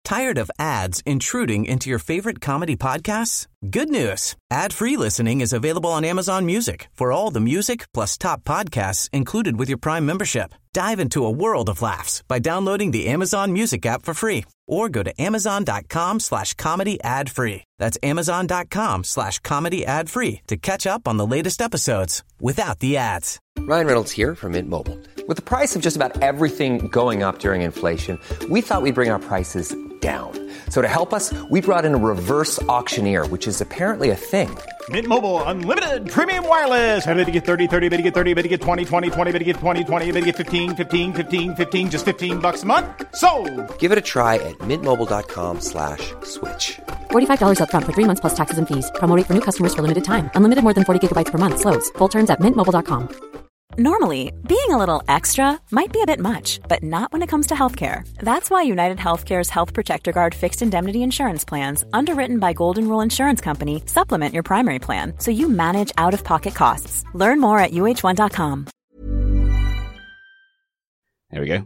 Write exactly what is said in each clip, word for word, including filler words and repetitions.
Tired of ads intruding into your favorite comedy podcasts? Good news. Ad-free listening is available on Amazon Music for all the music plus top podcasts included with your Prime membership. Dive into a world of laughs by downloading the Amazon Music app for free or go to amazon.com slash comedy ad free. That's amazon.com slash comedy ad free to catch up on the latest episodes without the ads. Ryan Reynolds here from Mint Mobile. With the price of just about everything going up during inflation, we thought we'd bring our prices down. So to help us, we brought in a reverse auctioneer, which is apparently a thing. Mint Mobile Unlimited Premium Wireless. How to get thirty, thirty, bit to get thirty, bit to get twenty, twenty, twenty, bit to get twenty, twenty, bit to get fifteen, fifteen, fifteen, fifteen, just fifteen bucks a month? Sold! Give it a try at mintmobile.com slash switch. forty-five dollars up front for three months plus taxes and fees. Promo rate for new customers for limited time. Unlimited more than forty gigabytes per month. Slows full terms at mint mobile dot com. Normally, being a little extra might be a bit much, but not when it comes to healthcare. That's why United Healthcare's Health Protector Guard fixed indemnity insurance plans, underwritten by Golden Rule Insurance Company, supplement your primary plan so you manage out-of-pocket costs. Learn more at U H one dot com. There we go.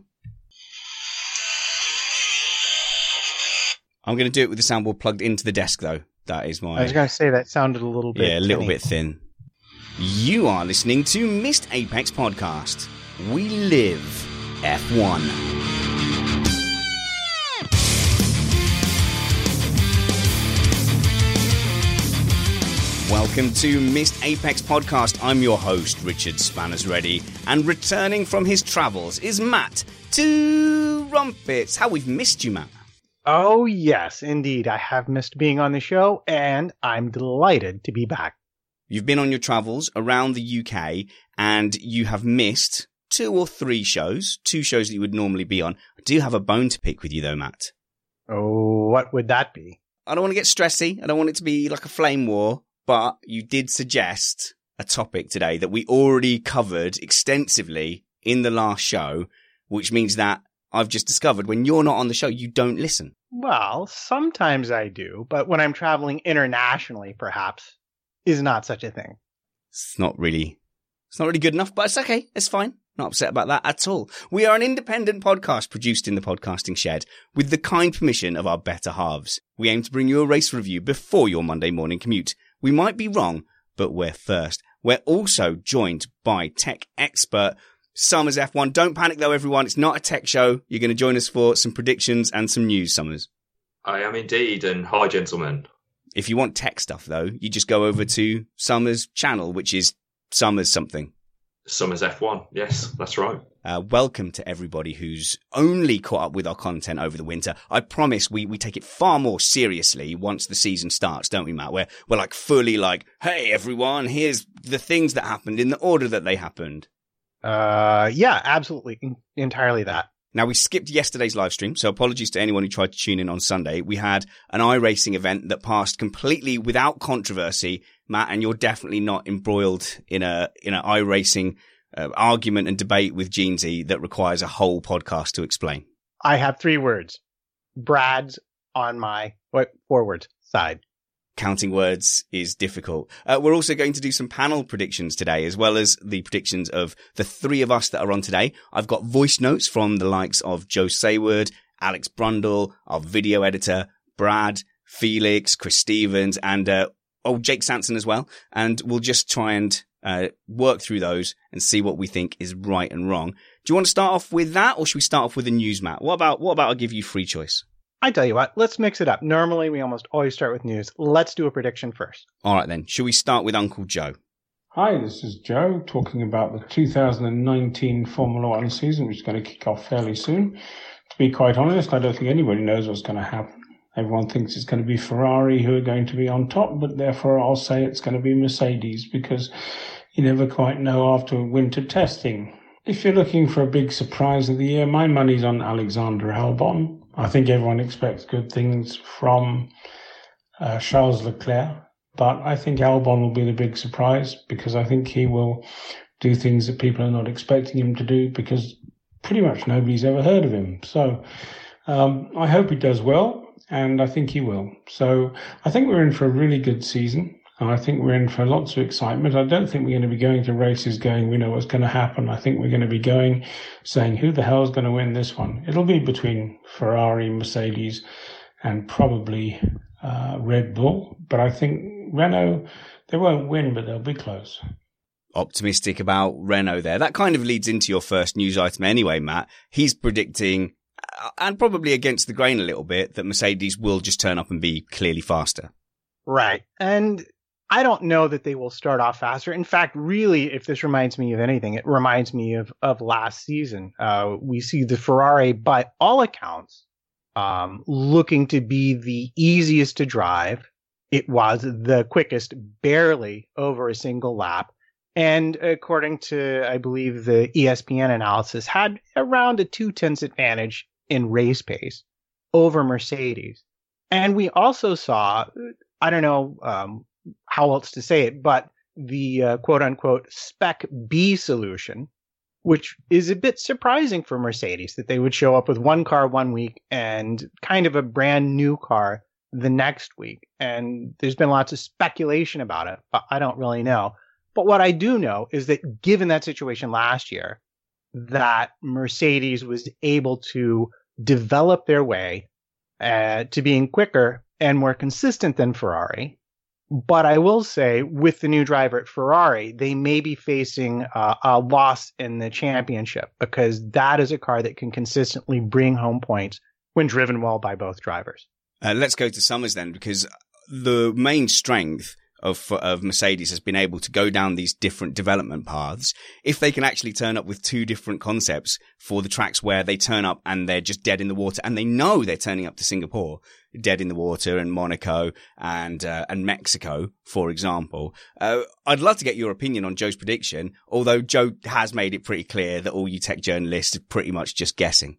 I'm going to do it with the soundboard plugged into the desk, though. That is my... I was going to say that sounded a little bit Yeah, a little tinny. bit thin. You are listening to Missed Apex Podcast. We live F one. Welcome to Missed Apex Podcast. I'm your host, Richard Spanners Ready, and returning from his travels is Matt to Rumpets. How we've missed you, Matt. Oh, yes, indeed. I have missed being on the show, and I'm delighted to be back. You've been on your travels around the U K, and you have missed two or three shows, two shows that you would normally be on. I do have a bone to pick with you, though, Matt. Oh, what would that be? I don't want to get stressy. I don't want it to be like a flame war, but you did suggest a topic today that we already covered extensively in the last show, which means that I've just discovered when you're not on the show, you don't listen. Well, sometimes I do, but when I'm traveling internationally, perhaps, is not such a thing. It's not really, it's not really good enough, but it's okay. It's fine. Not upset about that at all. We are an independent podcast produced in the podcasting shed with the kind permission of our better halves. We aim to bring you a race review before your Monday morning commute. We might be wrong, but we're first. We're also joined by tech expert Summers F one. Don't panic though, everyone. It's not a tech show. You're going to join us for some predictions and some news, Summers. I am indeed, and hi, gentlemen. If you want tech stuff, though, you just go over to Summers' channel, which is Summers something. Summers F one. Yes, that's right. Uh, welcome to everybody who's only caught up with our content over the winter. I promise we, we take it far more seriously once the season starts, don't we, Matt? We're, we're like fully like, hey, everyone, here's the things that happened in the order that they happened. Uh, yeah, absolutely. Entirely that. Now, we skipped yesterday's live stream, so apologies to anyone who tried to tune in on Sunday. We had an iRacing event that passed completely without controversy, Matt, and you're definitely not embroiled in a in an iRacing uh, argument and debate with Jeansy that requires a whole podcast to explain. I have three words. Brad's on my, what, forward side. Counting words is difficult. Uh, we're also going to do some panel predictions today, as well as the predictions of the three of us that are on today. I've got voice notes from the likes of Joe Sayward, Alex Brundle, our video editor, Brad, Felix, Chris Stevens, and uh, oh, Jake Sanson as well. And we'll just try and uh, work through those and see what we think is right and wrong. Do you want to start off with that, or should we start off with the news, Matt? What about what about I give you free choice? I tell you what, let's mix it up. Normally, we almost always start with news. Let's do a prediction first. All right, then. Should we start with Uncle Joe? Hi, this is Joe talking about the two thousand nineteen Formula One season, which is going to kick off fairly soon. To be quite honest, I don't think anybody knows what's going to happen. Everyone thinks it's going to be Ferrari who are going to be on top, but therefore I'll say it's going to be Mercedes because you never quite know after winter testing. If you're looking for a big surprise of the year, my money's on Alexander Albon. I think everyone expects good things from uh, Charles Leclerc, but I think Albon will be the big surprise because I think he will do things that people are not expecting him to do because pretty much nobody's ever heard of him. So um, I hope he does well, and I think he will. So I think we're in for a really good season. And I think we're in for lots of excitement. I don't think we're going to be going to races going, we know what's going to happen. I think we're going to be going saying, who the hell is going to win this one? It'll be between Ferrari, Mercedes, and probably uh, Red Bull. But I think Renault, they won't win, but they'll be close. Optimistic about Renault there. That kind of leads into your first news item anyway, Matt. He's predicting, and probably against the grain a little bit, that Mercedes will just turn up and be clearly faster. Right. And I don't know that they will start off faster. In fact, really, if this reminds me of anything, it reminds me of, of last season. Uh, we see the Ferrari, by all accounts, um, looking to be the easiest to drive. It was the quickest, barely over a single lap. And according to, I believe, the E S P N analysis, had around a two-tenths advantage in race pace over Mercedes. And we also saw, I don't know um, how else to say it, but the uh, quote-unquote Spec B solution, which is a bit surprising for Mercedes, that they would show up with one car one week and kind of a brand new car the next week. And there's been lots of speculation about it, but I don't really know. But what I do know is that given that situation last year, that Mercedes was able to develop their way uh, to being quicker and more consistent than Ferrari. But I will say, with the new driver at Ferrari, they may be facing uh, a loss in the championship, because that is a car that can consistently bring home points when driven well by both drivers. Uh, let's go to Summers then, because the main strength of of Mercedes has been able to go down these different development paths. If they can actually turn up with two different concepts for the tracks where they turn up and they're just dead in the water, and they know they're turning up to Singapore, dead in the water, and Monaco and uh, and Mexico, for example. Uh, I'd love to get your opinion on Joe's prediction, although Joe has made it pretty clear that all you tech journalists are pretty much just guessing.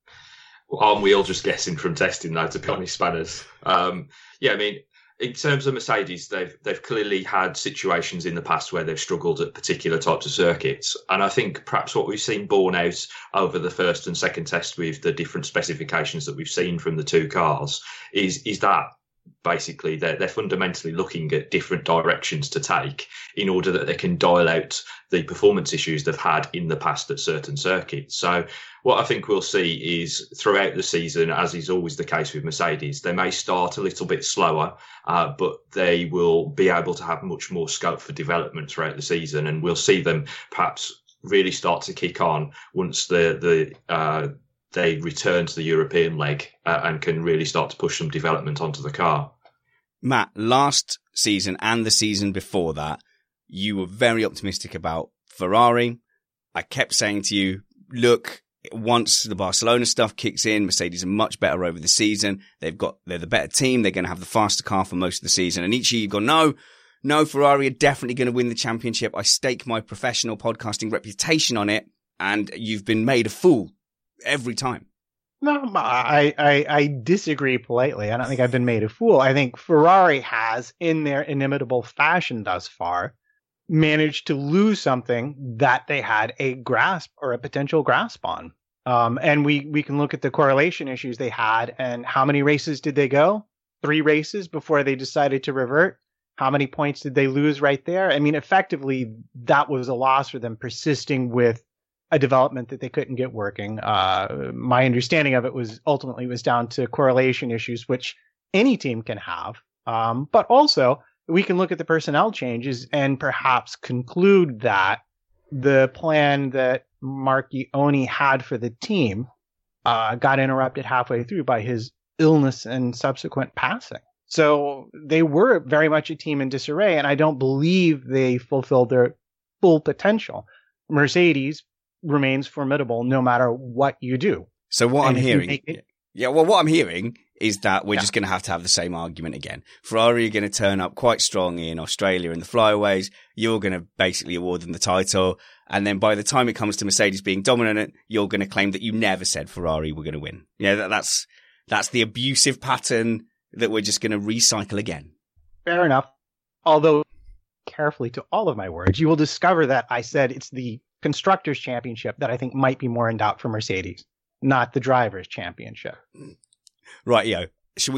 Well, aren't we all just guessing from testing, though, to be honest, Spanners? Um, yeah, I mean, in terms of Mercedes, they've they've clearly had situations in the past where they've struggled at particular types of circuits. And I think perhaps what we've seen borne out over the first and second test with the different specifications that we've seen from the two cars is is that basically they're, they're fundamentally looking at different directions to take in order that they can dial out the performance issues they've had in the past at certain circuits. So what I think we'll see is throughout the season, as is always the case with Mercedes, they may start a little bit slower, uh, but they will be able to have much more scope for development throughout the season. And we'll see them perhaps really start to kick on once the, the, uh, they return to the European leg uh, and can really start to push some development onto the car. Matt, last season and the season before that, you were very optimistic about Ferrari. I kept saying to you, look, once the Barcelona stuff kicks in, Mercedes are much better over the season. They've got, they're the better team. They're going to have the faster car for most of the season. And each year you've gone, no, no, Ferrari are definitely going to win the championship. I stake my professional podcasting reputation on it. And you've been made a fool every time. No, I, I, I disagree politely. I don't think I've been made a fool. I think Ferrari has, in their inimitable fashion thus far, managed to lose something that they had a grasp or a potential grasp on. Um, and we, we can look at the correlation issues they had, and how many races did they go? Three races before they decided to revert. How many points did they lose right there? I mean, effectively, that was a loss for them, persisting with a development that they couldn't get working. Uh, my understanding of it was ultimately was down to correlation issues, which any team can have. Um, but also we can look at the personnel changes and perhaps conclude that the plan that Marchionni had for the team uh, got interrupted halfway through by his illness and subsequent passing. So they were very much a team in disarray, and I don't believe they fulfilled their full potential. Mercedes remains formidable no matter what you do. So what And I'm if you hearing, make it- yeah, well, what I'm hearing is that we're Yeah. just going to have to have the same argument again. Ferrari are going to turn up quite strong in Australia in the flyaways. You're going to basically award them the title. And then by the time it comes to Mercedes being dominant, you're going to claim that you never said Ferrari were going to win. Yeah, that, that's, that's the abusive pattern that we're just going to recycle again. Fair enough. Although, carefully to all of my words, you will discover that I said it's the Constructors' Championship that I think might be more in doubt for Mercedes, not the Drivers' Championship. Right, yo. Should we let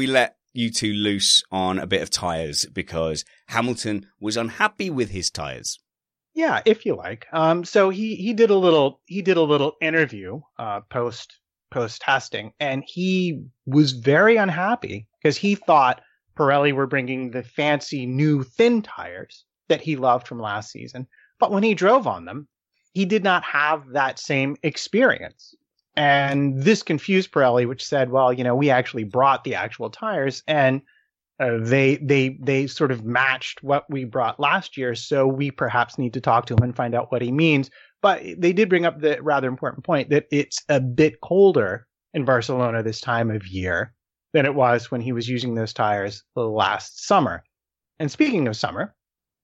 you two loose on a bit of tyres because Hamilton was unhappy with his tyres. Yeah, if you like. Um, so he, he did a little he did a little interview uh, post post testing, and he was very unhappy because he thought Pirelli were bringing the fancy new thin tires that he loved from last season. But when he drove on them, he did not have that same experience. And this confused Pirelli, which said, well, you know, we actually brought the actual tires, and uh, they they they sort of matched what we brought last year. So we perhaps need to talk to him and find out what he means. But they did bring up the rather important point that it's a bit colder in Barcelona this time of year than it was when he was using those tires last summer. And speaking of summer.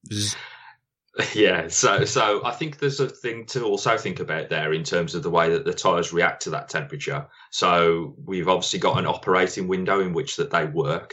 Yeah, so so I think there's a thing to also think about there in terms of the way that the tyres react to that temperature. So we've obviously got an operating window in which that they work,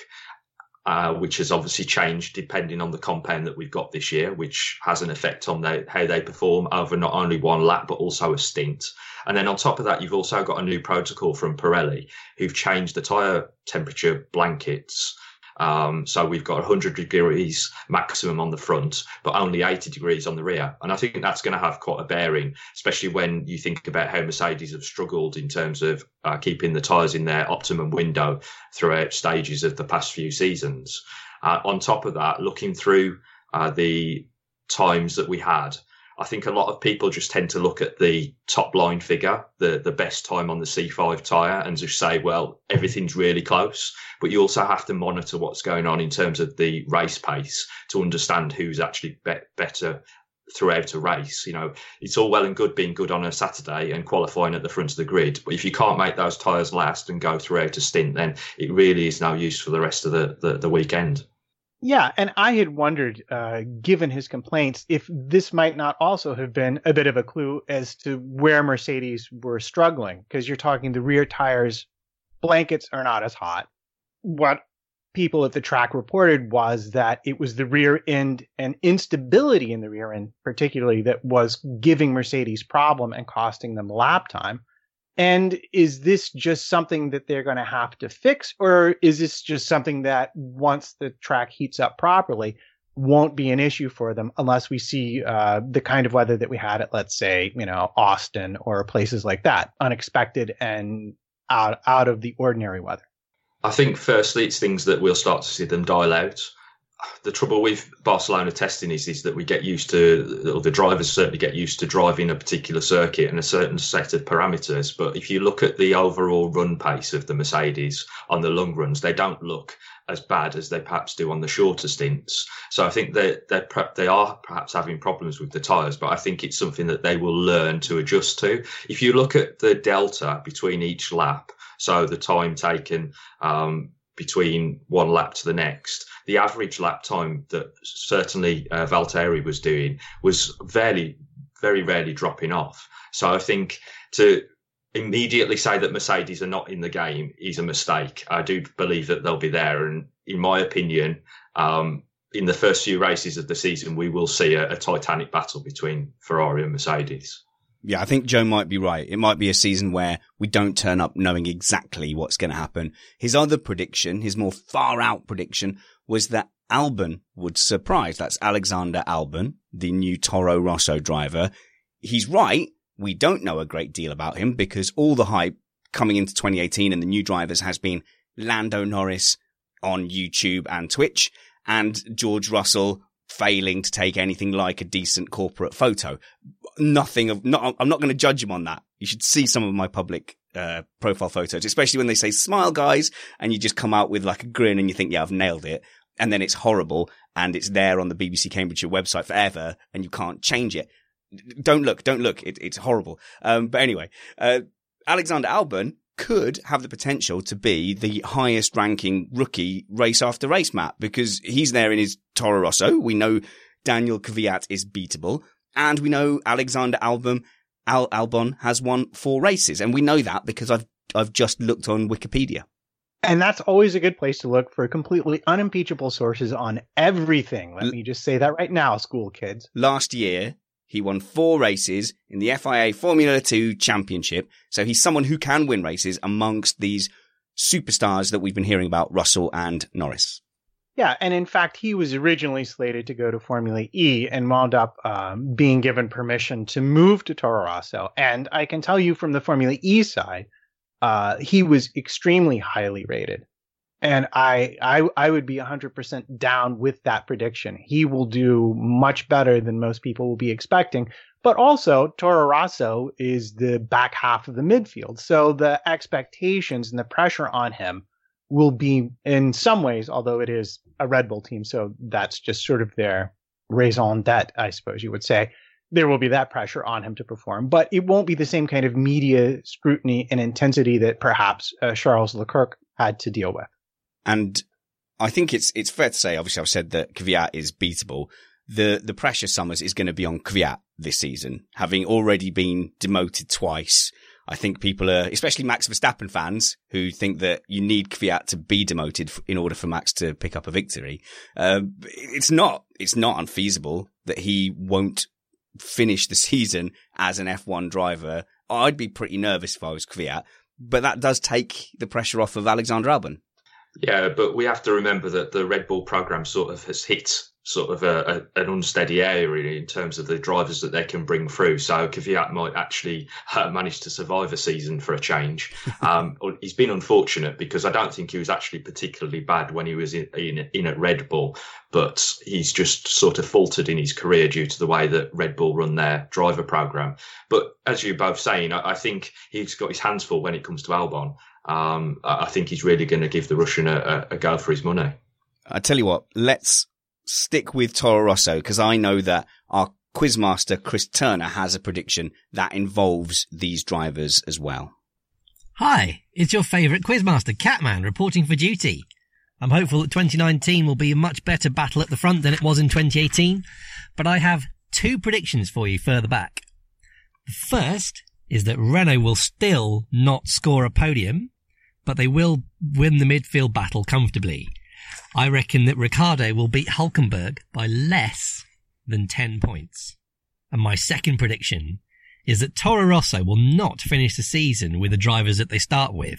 uh, which has obviously changed depending on the compound that we've got this year, which has an effect on they, how they perform over not only one lap, but also a stint. And then on top of that, you've also got a new protocol from Pirelli, who've changed the tyre temperature blankets. Um, so we've got one hundred degrees maximum on the front, but only eighty degrees on the rear. And I think that's going to have quite a bearing, especially when you think about how Mercedes have struggled in terms of uh, keeping the tyres in their optimum window throughout stages of the past few seasons. Uh, on top of that, looking through uh, the times that we had, I think a lot of people just tend to look at the top line figure, the, the best time on the C five tyre, and just say, well, everything's really close. But you also have to monitor what's going on in terms of the race pace to understand who's actually be- better throughout a race. You know, it's all well and good being good on a Saturday and qualifying at the front of the grid. But if you can't make those tyres last and go throughout a stint, then it really is no use for the rest of the, the, the weekend. Yeah, and I had wondered, uh, given his complaints, if this might not also have been a bit of a clue as to where Mercedes were struggling, because you're talking the rear tires, blankets are not as hot. What people at the track reported was that it was the rear end and instability in the rear end, particularly, that was giving Mercedes problem and costing them lap time. And is this just something that they're going to have to fix, or is this just something that once the track heats up properly won't be an issue for them unless we see uh, the kind of weather that we had at, let's say, you know, Austin or places like that, unexpected and out, out of the ordinary weather? I think firstly, it's things that we'll start to see them dial out. The trouble with Barcelona testing is, is that we get used to, or the drivers certainly get used to driving a particular circuit and a certain set of parameters. But if you look at the overall run pace of the Mercedes on the long runs, they don't look as bad as they perhaps do on the shorter stints. So I think that they're, they're, they are perhaps having problems with the tyres, but I think it's something that they will learn to adjust to. If you look at the delta between each lap, so the time taken um, between one lap to the next, the average lap time that certainly uh, Valtteri was doing was very, very rarely dropping off. So I think to immediately say that Mercedes are not in the game is a mistake. I do believe that they'll be there. And in my opinion, um, in the first few races of the season, we will see a, a titanic battle between Ferrari and Mercedes. Yeah, I think Joe might be right. It might be a season where we don't turn up knowing exactly what's going to happen. His other prediction, his more far out prediction, was that Albon would surprise. That's Alexander Albon, the new Toro Rosso driver. He's right. We don't know a great deal about him because all the hype coming into twenty eighteen and the new drivers has been Lando Norris on YouTube and Twitch, and George Russell failing to take anything like a decent corporate photo. Nothing of, not, I'm not going to judge him on that. You should see some of my public uh, profile photos, especially when they say smile guys and you just come out with like a grin and you think, yeah, I've nailed it. And then it's horrible and it's there on the B B C Cambridgeshire website forever and you can't change it. Don't look, don't look. It, it's horrible. Um, but anyway, uh, Alexander Albon could have the potential to be the highest ranking rookie race after race, Matt, because he's there in his Toro Rosso. We know Daniel Kvyat is beatable, and we know Alexander Albon, Al- Albon has won four races, and we know that because I've I've just looked on Wikipedia. And that's always a good place to look for completely unimpeachable sources on everything. Let L- me just say that right now, school kids. Last year, he won four races in the F I A Formula two Championship. So he's someone who can win races amongst these superstars that we've been hearing about, Russell and Norris. Yeah, and in fact, he was originally slated to go to Formula E and wound up um, being given permission to move to Toro Rosso. And I can tell you from the Formula E side, uh, he was extremely highly rated. And I, I, I would be one hundred percent down with that prediction. He will do much better than most people will be expecting. But also, Toro Rosso is the back half of the midfield. So the expectations and the pressure on him will be in some ways, although it is a Red Bull team, so that's just sort of their raison d'etre, I suppose you would say. There will be that pressure on him to perform, but it won't be the same kind of media scrutiny and intensity that perhaps uh, Charles Leclerc had to deal with. And I think it's it's fair to say, obviously I've said that Kvyat is beatable. The the pressure, Summers, is going to be on Kvyat this season, having already been demoted twice. I think people are, especially Max Verstappen fans, who think that you need Kvyat to be demoted in order for Max to pick up a victory. Uh, it's not, it's not unfeasible that he won't finish the season as an F one driver. I'd be pretty nervous if I was Kvyat, but that does take the pressure off of Alexander Albon. Yeah, but we have to remember that the Red Bull program sort of has hit sort of a, a, an unsteady area really in terms of the drivers that they can bring through. So Kvyat might actually uh, manage to survive a season for a change. Um, he's been unfortunate because I don't think he was actually particularly bad when he was in, in, in at Red Bull, but he's just sort of faltered in his career due to the way that Red Bull run their driver program. But as you're both saying, I, I think he's got his hands full when it comes to Albon. Um, I think he's really going to give the Russian a, a go for his money. I tell you what, let's stick with Toro Rosso because I know that our quizmaster Chris Turner has a prediction that involves these drivers as well. Hi, it's your favourite quizmaster Catman reporting for duty. I'm hopeful that twenty nineteen will be a much better battle at the front than it was in twenty eighteen, but I have two predictions for you further back. The first is that Renault will still not score a podium, but they will win the midfield battle comfortably. I reckon that Ricciardo will beat Hülkenberg by less than ten points. And my second prediction is that Toro Rosso will not finish the season with the drivers that they start with.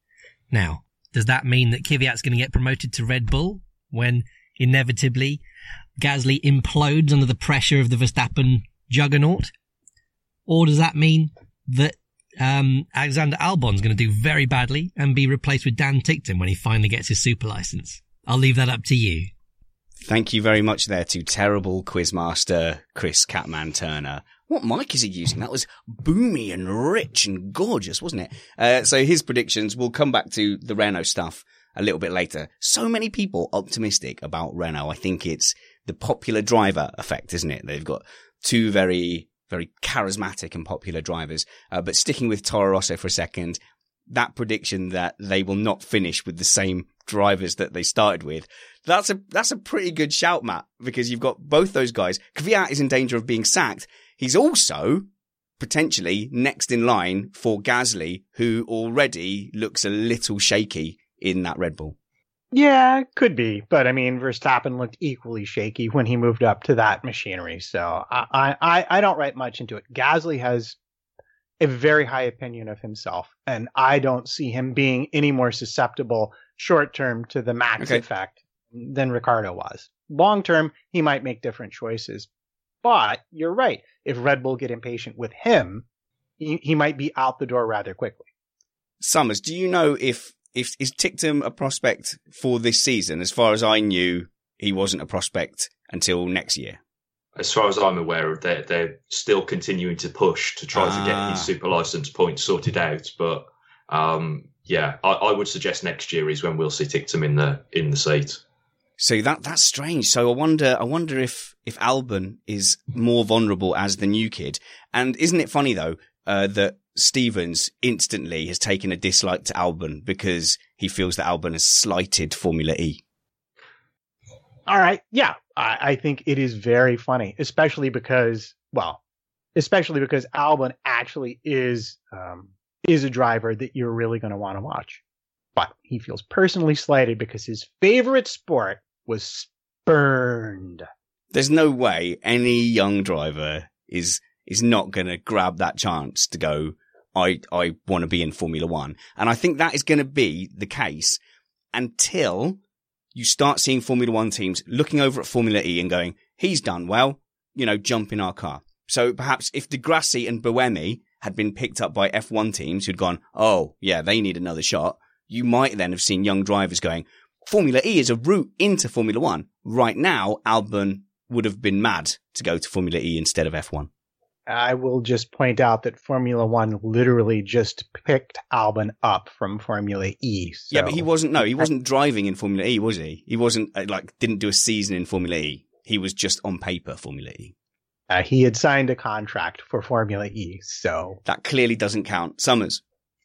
Now, does that mean that Kvyat's going to get promoted to Red Bull when inevitably Gasly implodes under the pressure of the Verstappen juggernaut? Or does that mean that um, Alexander Albon's going to do very badly and be replaced with Dan Tickton when he finally gets his super license? I'll leave that up to you. Thank you very much there to terrible quizmaster Chris Catman Turner. What mic is he using? That was boomy and rich and gorgeous, wasn't it? Uh, so his predictions, we'll come back to the Renault stuff a little bit later. So many people optimistic about Renault. I think it's the popular driver effect, isn't it? They've got two very, very charismatic and popular drivers. Uh, but sticking with Toro Rosso for a second, that prediction that they will not finish with the same drivers that they started with, that's a that's a pretty good shout, Matt, because you've got both those guys. Kvyat is in danger of being sacked. He's also potentially next in line for Gasly, who already looks a little shaky in that Red Bull. Yeah, could be. But I mean, Verstappen looked equally shaky when he moved up to that machinery. So I, I, I don't write much into it. Gasly has a very high opinion of himself, and I don't see him being any more susceptible short term to the Max okay. effect than Ricciardo was. Long term, he might make different choices. But you're right. If Red Bull get impatient with him, he, he might be out the door rather quickly. Summers, do you know if, if is Ticktum a prospect for this season? As far as I knew, he wasn't a prospect until next year. As far as I'm aware, they're, they're still continuing to push to try ah. to get his super license points sorted out. But um, yeah, I, I would suggest next year is when we'll see Ticktum in the in the seat. So that that's strange. So I wonder, I wonder if if Albon is more vulnerable as the new kid. And isn't it funny though uh, that Stevens instantly has taken a dislike to Albon because he feels that Albon has slighted Formula E. All right, yeah, I, I think it is very funny, especially because, well, especially because Albon actually is um, is a driver that you're really going to want to watch. But he feels personally slighted because his favorite sport was spurned. There's no way any young driver is is not going to grab that chance to go I, I want to be in Formula One. And I think that is going to be the case until you start seeing Formula One teams looking over at Formula E and going, he's done well, you know, jump in our car. So perhaps if Di Grassi and Buemi had been picked up by F one teams who'd gone, oh, yeah, they need another shot, you might then have seen young drivers going, Formula E is a route into Formula One. Right now, Albon would have been mad to go to Formula E instead of F one. I will just point out that Formula One literally just picked Albon up from Formula E. So. Yeah, but he wasn't, no, he wasn't driving in Formula E, was he? He wasn't, like, didn't do a season in Formula E. He was just on paper Formula E. Uh, he had signed a contract for Formula E, so. That clearly doesn't count. Summers.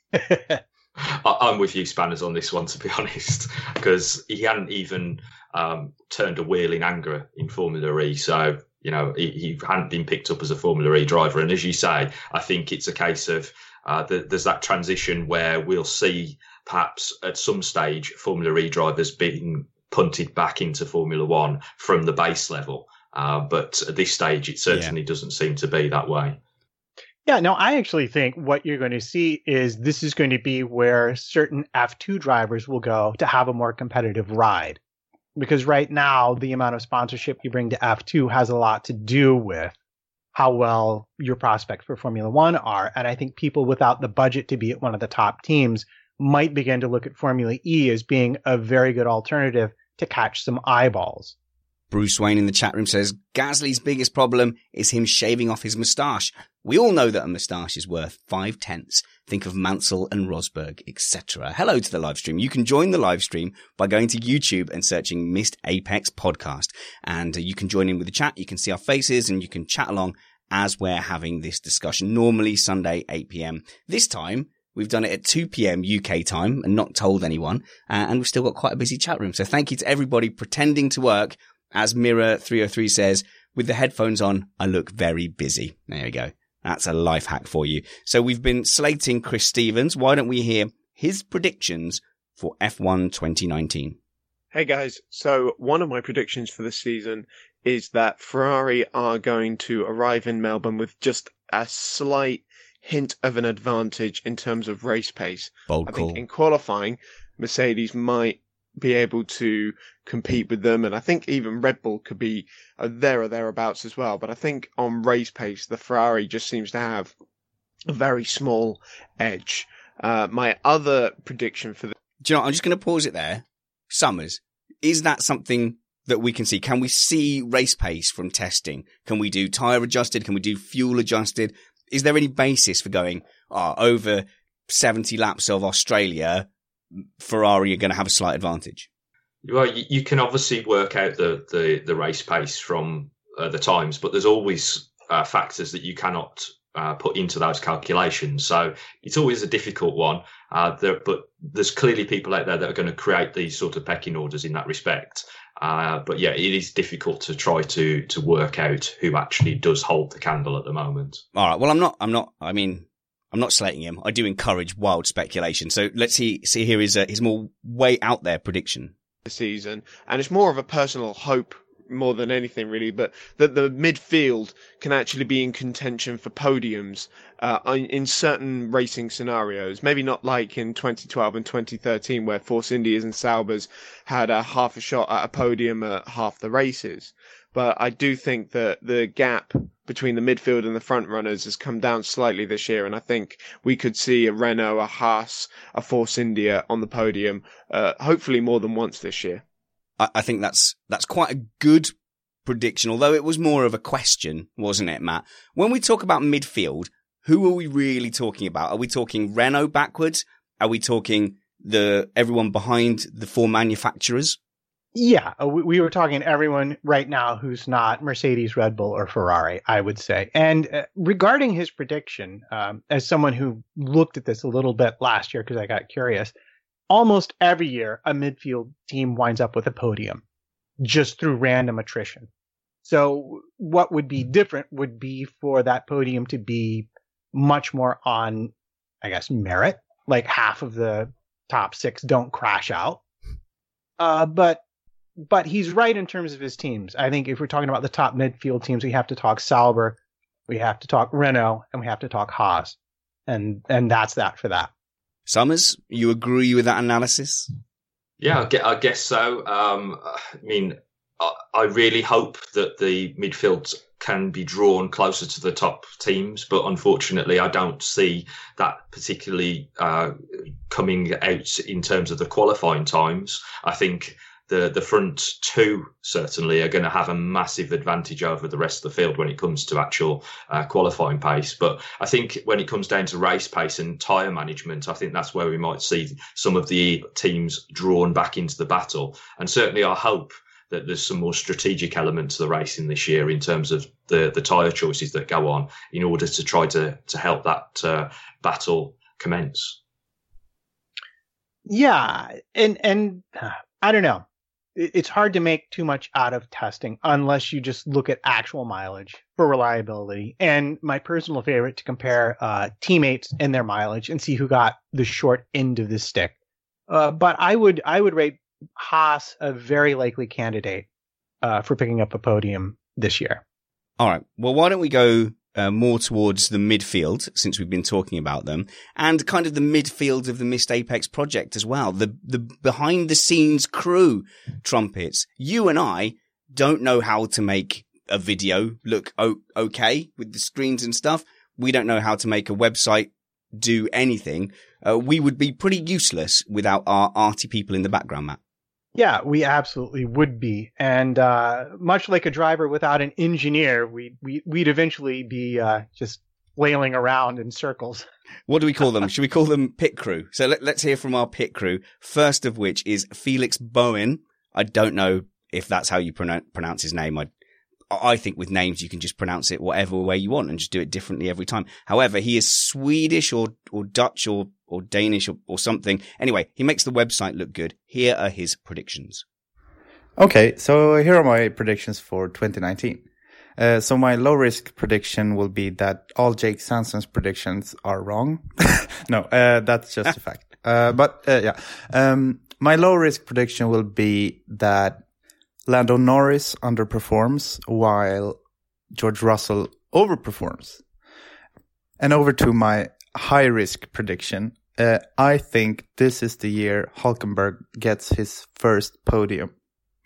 I'm with you, Spanners, on this one, to be honest, because he hadn't even um, turned a wheel in anger in Formula E. So, you know, he, he hadn't been picked up as a Formula E driver. And as you say, I think it's a case of uh, the, there's that transition where we'll see perhaps at some stage Formula E drivers being punted back into Formula One from the base level. Uh, but at this stage, it certainly yeah. doesn't seem to be that way. Yeah, no, I actually think what you're going to see is this is going to be where certain F two drivers will go to have a more competitive ride. Because right now, the amount of sponsorship you bring to F two has a lot to do with how well your prospects for Formula One are. And I think people without the budget to be at one of the top teams might begin to look at Formula E as being a very good alternative to catch some eyeballs. Bruce Wayne in the chat room says, Gasly's biggest problem is him shaving off his moustache. We all know that a moustache is worth five tenths. Think of Mansell and Rosberg, et cetera. Hello to the live stream. You can join the live stream by going to YouTube and searching Missed Apex Podcast. And uh, you can join in with the chat. You can see our faces and you can chat along as we're having this discussion. Normally Sunday, eight p.m. This time, we've done it at two p.m. U K time and not told anyone. Uh, and we've still got quite a busy chat room. So thank you to everybody pretending to work. As Mirror three oh three says, with the headphones on, I look very busy. There we go. That's a life hack for you. So we've been slating Chris Stevens. Why don't we hear his predictions for F one twenty nineteen? Hey guys. So one of my predictions for this season is that Ferrari are going to arrive in Melbourne with just a slight hint of an advantage in terms of race pace. Bold I call. think in qualifying, Mercedes might be able to compete with them, and I think even Red Bull could be uh, there or thereabouts as well. But I think on race pace, the Ferrari just seems to have a very small edge. Uh, my other prediction for the... Do you know, I'm just going to pause it there. Summers, is that something that we can see? Can we see race pace from testing? Can we do tyre adjusted? Can we do fuel adjusted? Is there any basis for going, oh, over seventy laps of Australia, Ferrari are going to have a slight advantage? Well, you, you can obviously work out the, the, the race pace from uh, the times, but there's always uh, factors that you cannot uh, put into those calculations. So it's always a difficult one. Uh, there, but there's clearly people out there that are going to create these sort of pecking orders in that respect. Uh, but yeah, it is difficult to try to to work out who actually does hold the candle at the moment. All right. Well, I'm not. I'm not. I mean. I'm not slating him. I do encourage wild speculation. So let's see, see here his, uh, his more way out there prediction. The season, and it's more of a personal hope more than anything really, but that the midfield can actually be in contention for podiums uh, in certain racing scenarios. Maybe not like in twenty twelve and twenty thirteen where Force Indias and Saubers had a half a shot at a podium at half the races. But I do think that the gap between the midfield and the front runners has come down slightly this year, and I think we could see a Renault, a Haas, a Force India on the podium, uh, hopefully more than once this year. I, I think that's that's quite a good prediction, although it was more of a question, wasn't it, Matt? When we talk about midfield, who are we really talking about? Are we talking Renault backwards? Are we talking the everyone behind the four manufacturers? Yeah, we, we were talking everyone right now who's not Mercedes, Red Bull, or Ferrari, I would say. And uh, regarding his prediction, um, as someone who looked at this a little bit last year because I got curious, almost every year a midfield team winds up with a podium just through random attrition. So what would be different would be for that podium to be much more on, I guess, merit. Like half of the top six don't crash out. Uh, but But he's right in terms of his teams. I think if we're talking about the top midfield teams, we have to talk Sauber, we have to talk Renault, and we have to talk Haas. And, and that's that for that. Summers, you agree with that analysis? Yeah, I guess, I guess so. Um, I mean, I, I really hope that the midfield can be drawn closer to the top teams, but unfortunately, I don't see that particularly uh, coming out in terms of the qualifying times. I think the the front two certainly are going to have a massive advantage over the rest of the field when it comes to actual uh, qualifying pace. But I think when it comes down to race pace and tyre management, I think that's where we might see some of the teams drawn back into the battle. And certainly I hope that there's some more strategic element to the racing this year in terms of the, the tyre choices that go on in order to try to, to help that uh, battle commence. Yeah. And, and uh, I don't know. It's hard to make too much out of testing unless you just look at actual mileage for reliability. And my personal favorite to compare uh, teammates and their mileage and see who got the short end of the stick. Uh, but I would I would rate Haas a very likely candidate uh, for picking up a podium this year. All right. Well, why don't we go uh, more towards the midfield, since we've been talking about them, and kind of the midfield of the Missed Apex project as well. The the behind the scenes crew, Trumpets. You and I don't know how to make a video look o- okay with the screens and stuff. We don't know how to make a website do anything. Uh, we would be pretty useless without our arty people in the background, Matt. Yeah, we absolutely would be. And uh, much like a driver without an engineer, we, we, we'd eventually be uh, just flailing around in circles. What do we call them? Should we call them pit crew? So let, let's hear from our pit crew. First of which is Felix Bowen. I don't know if that's how you pronounce, pronounce his name. I I think with names you can just pronounce it whatever way you want and just do it differently every time. However, he is Swedish or, or Dutch or, or Danish or, or something. Anyway, he makes the website look good. Here are his predictions. Okay, so here are my predictions for twenty nineteen. Uh, so my low risk prediction will be that all Jake Sanson's predictions are wrong. no, uh, that's just a fact. Uh, but uh, yeah, um, my low risk prediction will be that Lando Norris underperforms while George Russell overperforms. And over to my high risk prediction. Uh, I think this is the year Hülkenberg gets his first podium.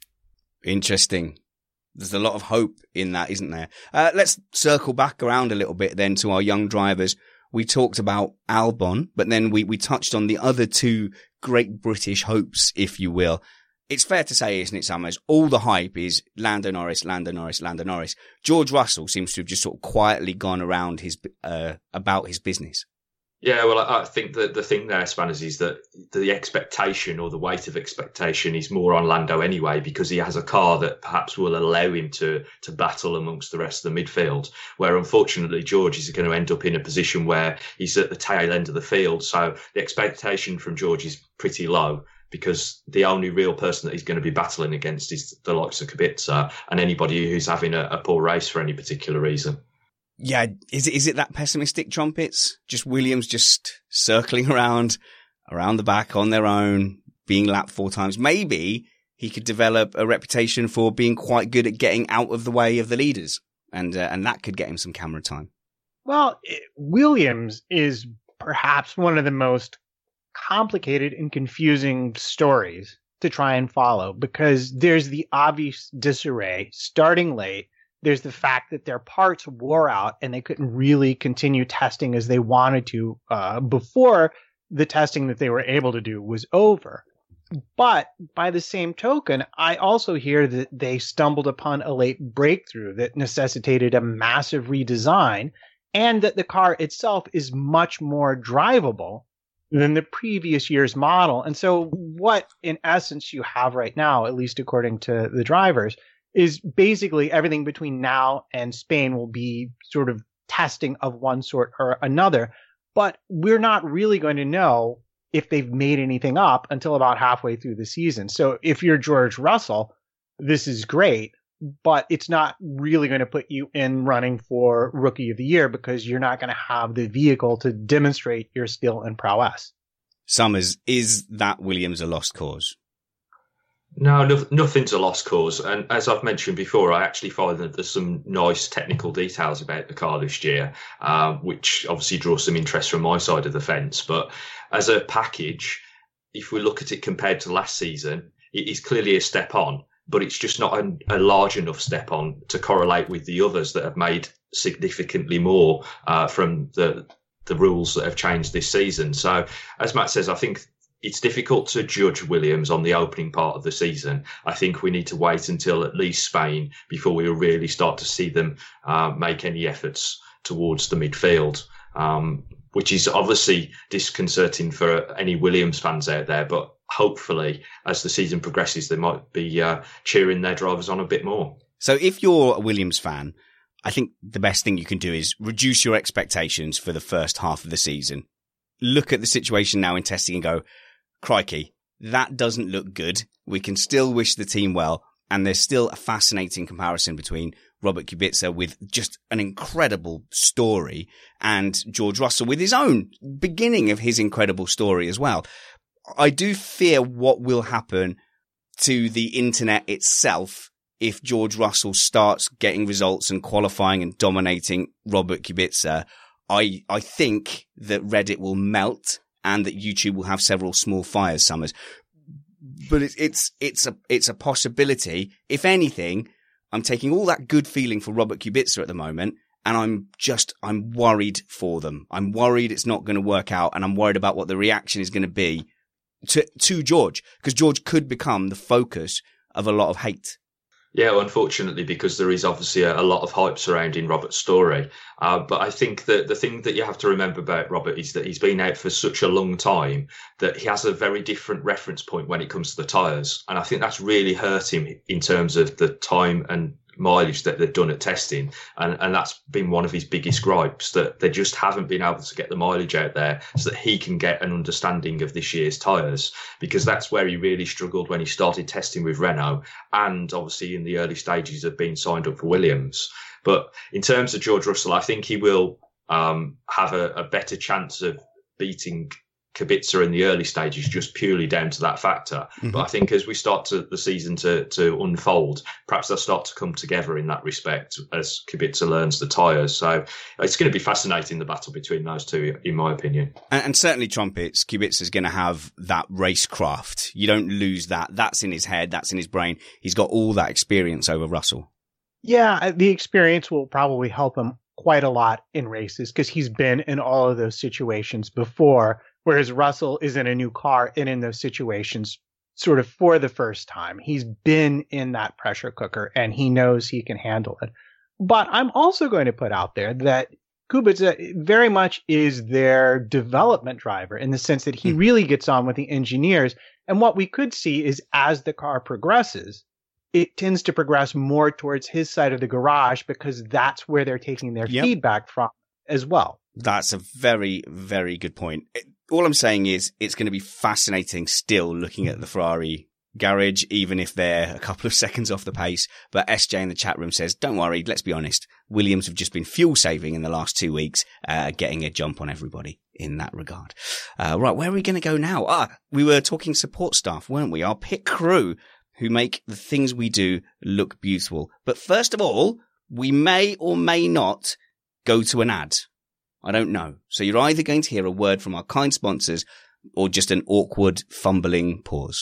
Interesting. There's a lot of hope in that, isn't there? Uh, let's circle back around a little bit then to our young drivers. We talked about Albon, but then we, we touched on the other two great British hopes, if you will. It's fair to say, isn't it, Summers? All the hype is Lando Norris, Lando Norris, Lando Norris. George Russell seems to have just sort of quietly gone around his, uh, about his business. Yeah, well, I think that the thing there, Spanners, is that the expectation or the weight of expectation is more on Lando anyway, because he has a car that perhaps will allow him to to battle amongst the rest of the midfield, where unfortunately George is going to end up in a position where he's at the tail end of the field. So the expectation from George is pretty low, because the only real person that he's going to be battling against is the likes of Kubica and anybody who's having a, a poor race for any particular reason. Yeah, is it, is it that pessimistic, Trumpets? Just Williams just circling around, around the back on their own, being lapped four times. Maybe he could develop a reputation for being quite good at getting out of the way of the leaders, and uh, and that could get him some camera time. Well, it, Williams is perhaps one of the most complicated and confusing stories to try and follow, because there's the obvious disarray starting late. There's the fact that their parts wore out and they couldn't really continue testing as they wanted to uh, before the testing that they were able to do was over. But by the same token, I also hear that they stumbled upon a late breakthrough that necessitated a massive redesign, and that the car itself is much more drivable than the previous year's model. And so what, in essence, you have right now, at least according to the drivers, is basically everything between now and Spain will be sort of testing of one sort or another. But we're not really going to know if they've made anything up until about halfway through the season. So if you're George Russell, this is great, but it's not really going to put you in running for Rookie of the Year, because you're not going to have the vehicle to demonstrate your skill and prowess. Summers, is that Williams a lost cause? No, no, nothing's a lost cause. And as I've mentioned before, I actually find that there's some nice technical details about the car this year, um, which obviously draws some interest from my side of the fence. But as a package, if we look at it compared to last season, it is clearly a step on, but it's just not a, a large enough step on to correlate with the others that have made significantly more uh, from the the rules that have changed this season. So as Matt says, I think it's difficult to judge Williams on the opening part of the season. I think we need to wait until at least Spain before we really start to see them uh, make any efforts towards the midfield, um, which is obviously disconcerting for any Williams fans out there. But hopefully, as the season progresses, they might be uh, cheering their drivers on a bit more. So if you're a Williams fan, I think the best thing you can do is reduce your expectations for the first half of the season. Look at the situation now in testing and go, crikey, that doesn't look good. We can still wish the team well. And there's still a fascinating comparison between Robert Kubica with just an incredible story and George Russell with his own beginning of his incredible story as well. I do fear what will happen to the internet itself if George Russell starts getting results and qualifying and dominating Robert Kubica. I, I think that Reddit will melt and that YouTube will have several small fires, Summers. But it's, it's, it's a, it's a possibility. If anything, I'm taking all that good feeling for Robert Kubica at the moment, and I'm just, I'm worried for them. I'm worried it's not going to work out, and I'm worried about what the reaction is going to be to, to George, because George could become the focus of a lot of hate. Yeah, unfortunately, because there is obviously a, a lot of hype surrounding Robert's story. Uh, but I think that the thing that you have to remember about Robert is that he's been out for such a long time that he has a very different reference point when it comes to the tyres. And I think that's really hurt him in terms of the time and mileage that they've done at testing. And, and that's been one of his biggest gripes, that they just haven't been able to get the mileage out there so that he can get an understanding of this year's tyres, because that's where he really struggled when he started testing with Renault and obviously in the early stages of being signed up for Williams. But in terms of George Russell, I think he will um, have a, a better chance of beating Kubica in the early stages, just purely down to that factor. Mm-hmm. But I think as we start to, the season to, to unfold, perhaps they'll start to come together in that respect as Kubica learns the tyres. So it's going to be fascinating, the battle between those two, in my opinion. And, and certainly Trumpets, Kubica's going to have that racecraft. You don't lose that. That's in his head. That's in his brain. He's got all that experience over Russell. Yeah, the experience will probably help him quite a lot in races because he's been in all of those situations before, whereas Russell is in a new car and in those situations sort of for the first time. He's been in that pressure cooker and he knows he can handle it. But I'm also going to put out there that Kubica very much is their development driver in the sense that he really gets on with the engineers. And what we could see is as the car progresses, it tends to progress more towards his side of the garage because that's where they're taking their yep. feedback from as well. That's a very, very good point. All I'm saying is it's going to be fascinating still looking at the Ferrari garage, even if they're a couple of seconds off the pace. But S J in the chat room says, don't worry, let's be honest. Williams have just been fuel saving in the last two weeks, uh, getting a jump on everybody in that regard. Uh, right, where are we going to go now? Ah, we were talking support staff, weren't we? Our pit crew who make the things we do look beautiful. But first of all, we may or may not go to an ad. I don't know. So you're either going to hear a word from our kind sponsors or just an awkward, fumbling pause.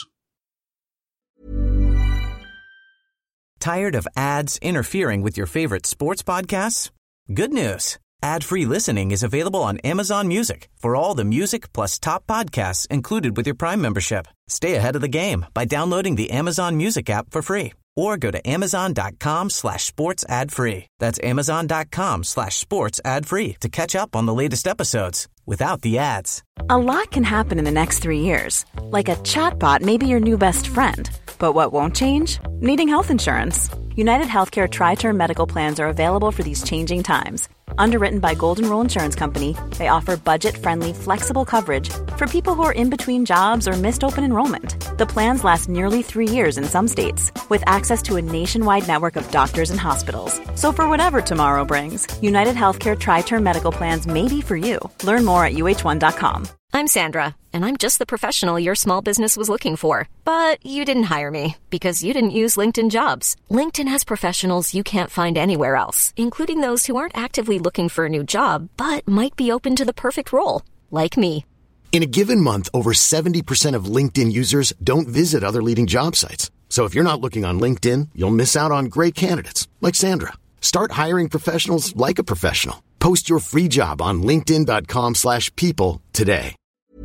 Tired of ads interfering with your favorite sports podcasts? Good news. Ad-free listening is available on Amazon Music for all the music plus top podcasts included with your Prime membership. Stay ahead of the game by downloading the Amazon Music app for free or go to amazon.com slash sports ad free. That's amazon.com slash sports ad free to catch up on the latest episodes without the ads. A lot can happen in the next three years. Like a chatbot may be your new best friend. But what won't change? Needing health insurance. United Healthcare Tri-Term Medical Plans are available for these changing times. Underwritten by Golden Rule Insurance Company, they offer budget-friendly, flexible coverage for people who are in between jobs or missed open enrollment. The plans last nearly three years in some states, with access to a nationwide network of doctors and hospitals. So for whatever tomorrow brings, United Healthcare Tri-Term Medical Plans may be for you. Learn more at U H one dot com. I'm Sandra, and I'm just the professional your small business was looking for. But you didn't hire me because you didn't use LinkedIn Jobs. LinkedIn has professionals you can't find anywhere else, including those who aren't actively looking for a new job, but might be open to the perfect role, like me. In a given month, over seventy percent of LinkedIn users don't visit other leading job sites. So if you're not looking on LinkedIn, you'll miss out on great candidates like Sandra. Start hiring professionals like a professional. Post your free job on linkedin.com slash people today.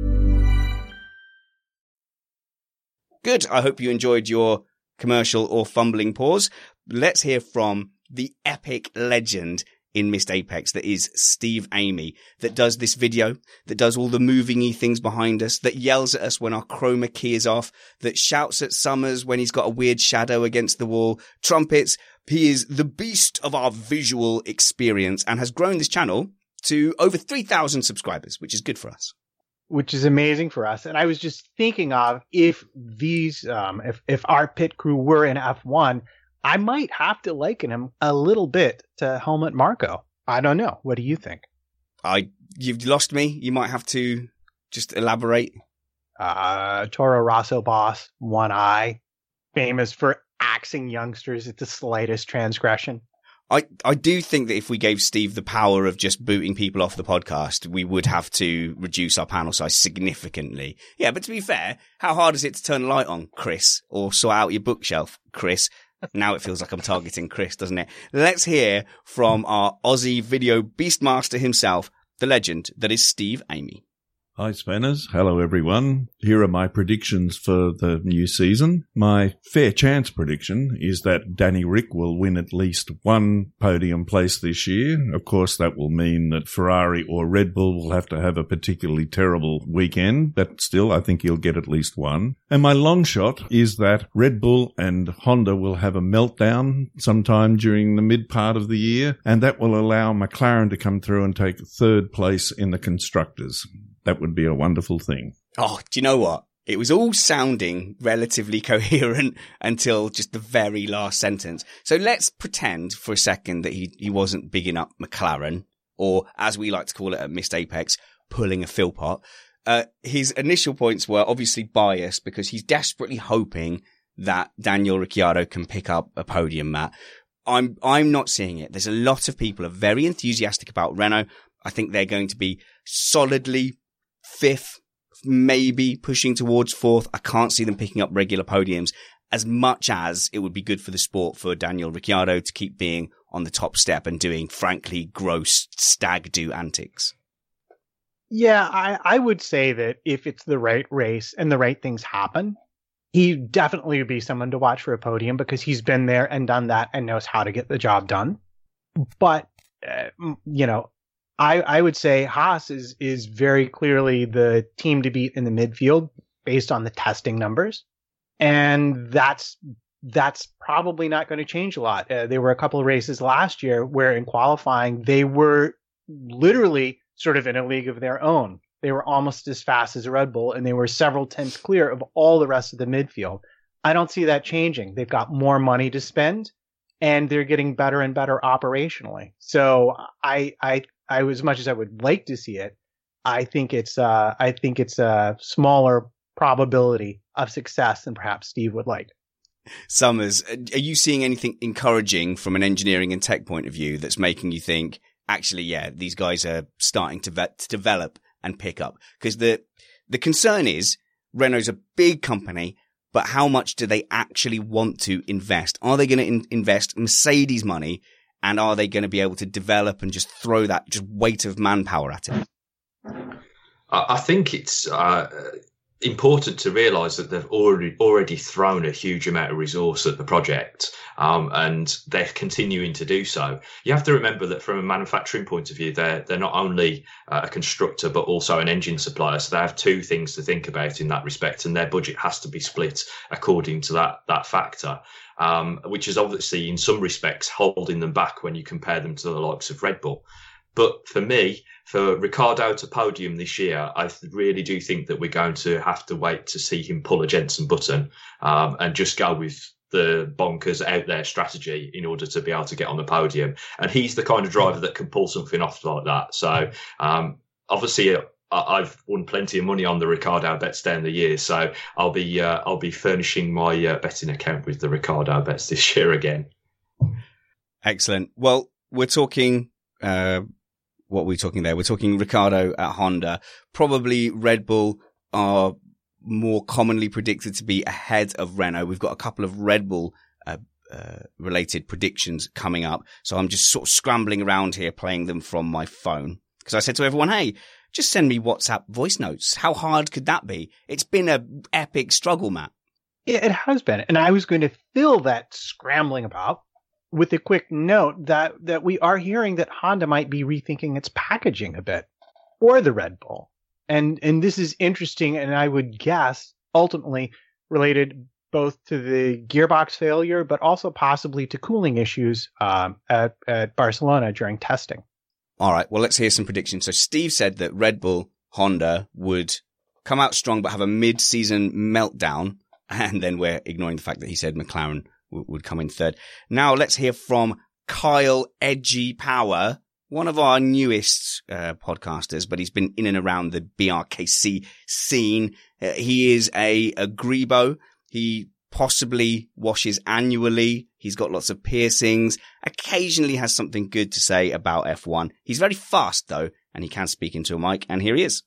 Good. I hope you enjoyed your commercial or fumbling pause. Let's hear from the epic legend in Missed Apex that is Steve Amy, that does this video, that does all the moving-y things behind us, that yells at us when our chroma key is off, that shouts at Summers when he's got a weird shadow against the wall, trumpets. He is the beast of our visual experience and has grown this channel to over three thousand subscribers, which is good for us. Which is amazing for us. And I was just thinking of if these, um, if, if our pit crew were in F one, I might have to liken him a little bit to Helmut Marko. I don't know. What do you think? I, you've lost me. You might have to just elaborate. Uh, Toro Rosso boss, one eye, famous for axing youngsters at the slightest transgression. I, I do think that if we gave Steve the power of just booting people off the podcast, we would have to reduce our panel size significantly. Yeah, but to be fair, how hard is it to turn a light on, Chris? Or sort out your bookshelf, Chris? Now it feels like I'm targeting Chris, doesn't it? Let's hear from our Aussie video beastmaster himself, the legend that is Steve Amy. Hi, Spanners. Hello, everyone. Here are my predictions for the new season. My fair chance prediction is that Danny Rick will win at least one podium place this year. Of course, that will mean that Ferrari or Red Bull will have to have a particularly terrible weekend, but still, I think he'll get at least one. And my long shot is that Red Bull and Honda will have a meltdown sometime during the mid part of the year, and that will allow McLaren to come through and take third place in the constructors. That would be a wonderful thing. Oh, do you know what? It was all sounding relatively coherent until just the very last sentence. So let's pretend for a second that he, he wasn't bigging up McLaren, or as we like to call it at Missed Apex, pulling a Philpott. Uh, his initial points were obviously biased because he's desperately hoping that Daniel Ricciardo can pick up a podium, Matt. I'm, I'm not seeing it. There's a lot of people are very enthusiastic about Renault. I think they're going to be solidly fifth, maybe pushing towards fourth. I can't see them picking up regular podiums as much as it would be good for the sport for Daniel Ricciardo to keep being on the top step and doing, frankly, gross stag do antics. Yeah, I, I would say that if it's the right race and the right things happen, he definitely would be someone to watch for a podium because he's been there and done that and knows how to get the job done. But, uh, you know, I, I would say Haas is, is very clearly the team to beat in the midfield based on the testing numbers. And that's, that's probably not going to change a lot. Uh, there were a couple of races last year where in qualifying, they were literally sort of in a league of their own. They were almost as fast as Red Bull, and they were several tenths clear of all the rest of the midfield. I don't see that changing. They've got more money to spend, and they're getting better and better operationally. So I, I, I, as much as I would like to see it, I think it's, uh, I think it's a smaller probability of success than perhaps Steve would like. Summers, are you seeing anything encouraging from an engineering and tech point of view that's making you think, actually, yeah, these guys are starting to, vet, to develop and pick up? Because the the concern is Renault's a big company, but how much do they actually want to invest? Are they going to in- invest Mercedes money, and are they going to be able to develop and just throw that just weight of manpower at it? I think it's uh, important to realise that they've already already thrown a huge amount of resource at the project, um, and they're continuing to do so. You have to remember that from a manufacturing point of view, they're they're not only uh, a constructor but also an engine supplier. So they have two things to think about in that respect, and their budget has to be split according to that that factor. Um, which is obviously in some respects holding them back when you compare them to the likes of Red Bull. But for me, for Ricciardo to podium this year, I really do think that we're going to have to wait to see him pull a Jenson Button um, and just go with the bonkers out there strategy in order to be able to get on the podium. And he's the kind of driver that can pull something off like that. So um, obviously, I've won plenty of money on the Ricardo bets down the years, so I'll be uh, I'll be furnishing my uh, betting account with the Ricardo bets this year again. Excellent. Well, we're talking. Uh, what are we talking there? We're talking Ricardo at Honda. Probably Red Bull are more commonly predicted to be ahead of Renault. We've got a couple of Red Bull uh, uh, related predictions coming up, so I'm just sort of scrambling around here, playing them from my phone because I said to everyone, "Hey, just send me WhatsApp voice notes." How hard could that be? It's been an epic struggle, Matt. Yeah, it has been. And I was going to fill that scrambling about with a quick note that, that we are hearing that Honda might be rethinking its packaging a bit for the Red Bull. And and this is interesting, and I would guess ultimately related both to the gearbox failure, but also possibly to cooling issues um, at, at Barcelona during testing. All right, well, let's hear some predictions. So Steve said that Red Bull Honda would come out strong but have a mid-season meltdown, and then we're ignoring the fact that he said McLaren w- would come in third. Now let's hear from Kyle Edgy Power, one of our newest uh, podcasters, but he's been in and around the B R K C scene. Uh, he is a, a Grebo. He possibly washes annually. He's got lots of piercings, occasionally has something good to say about F one. He's very fast, though, and he can speak into a mic, and here he is.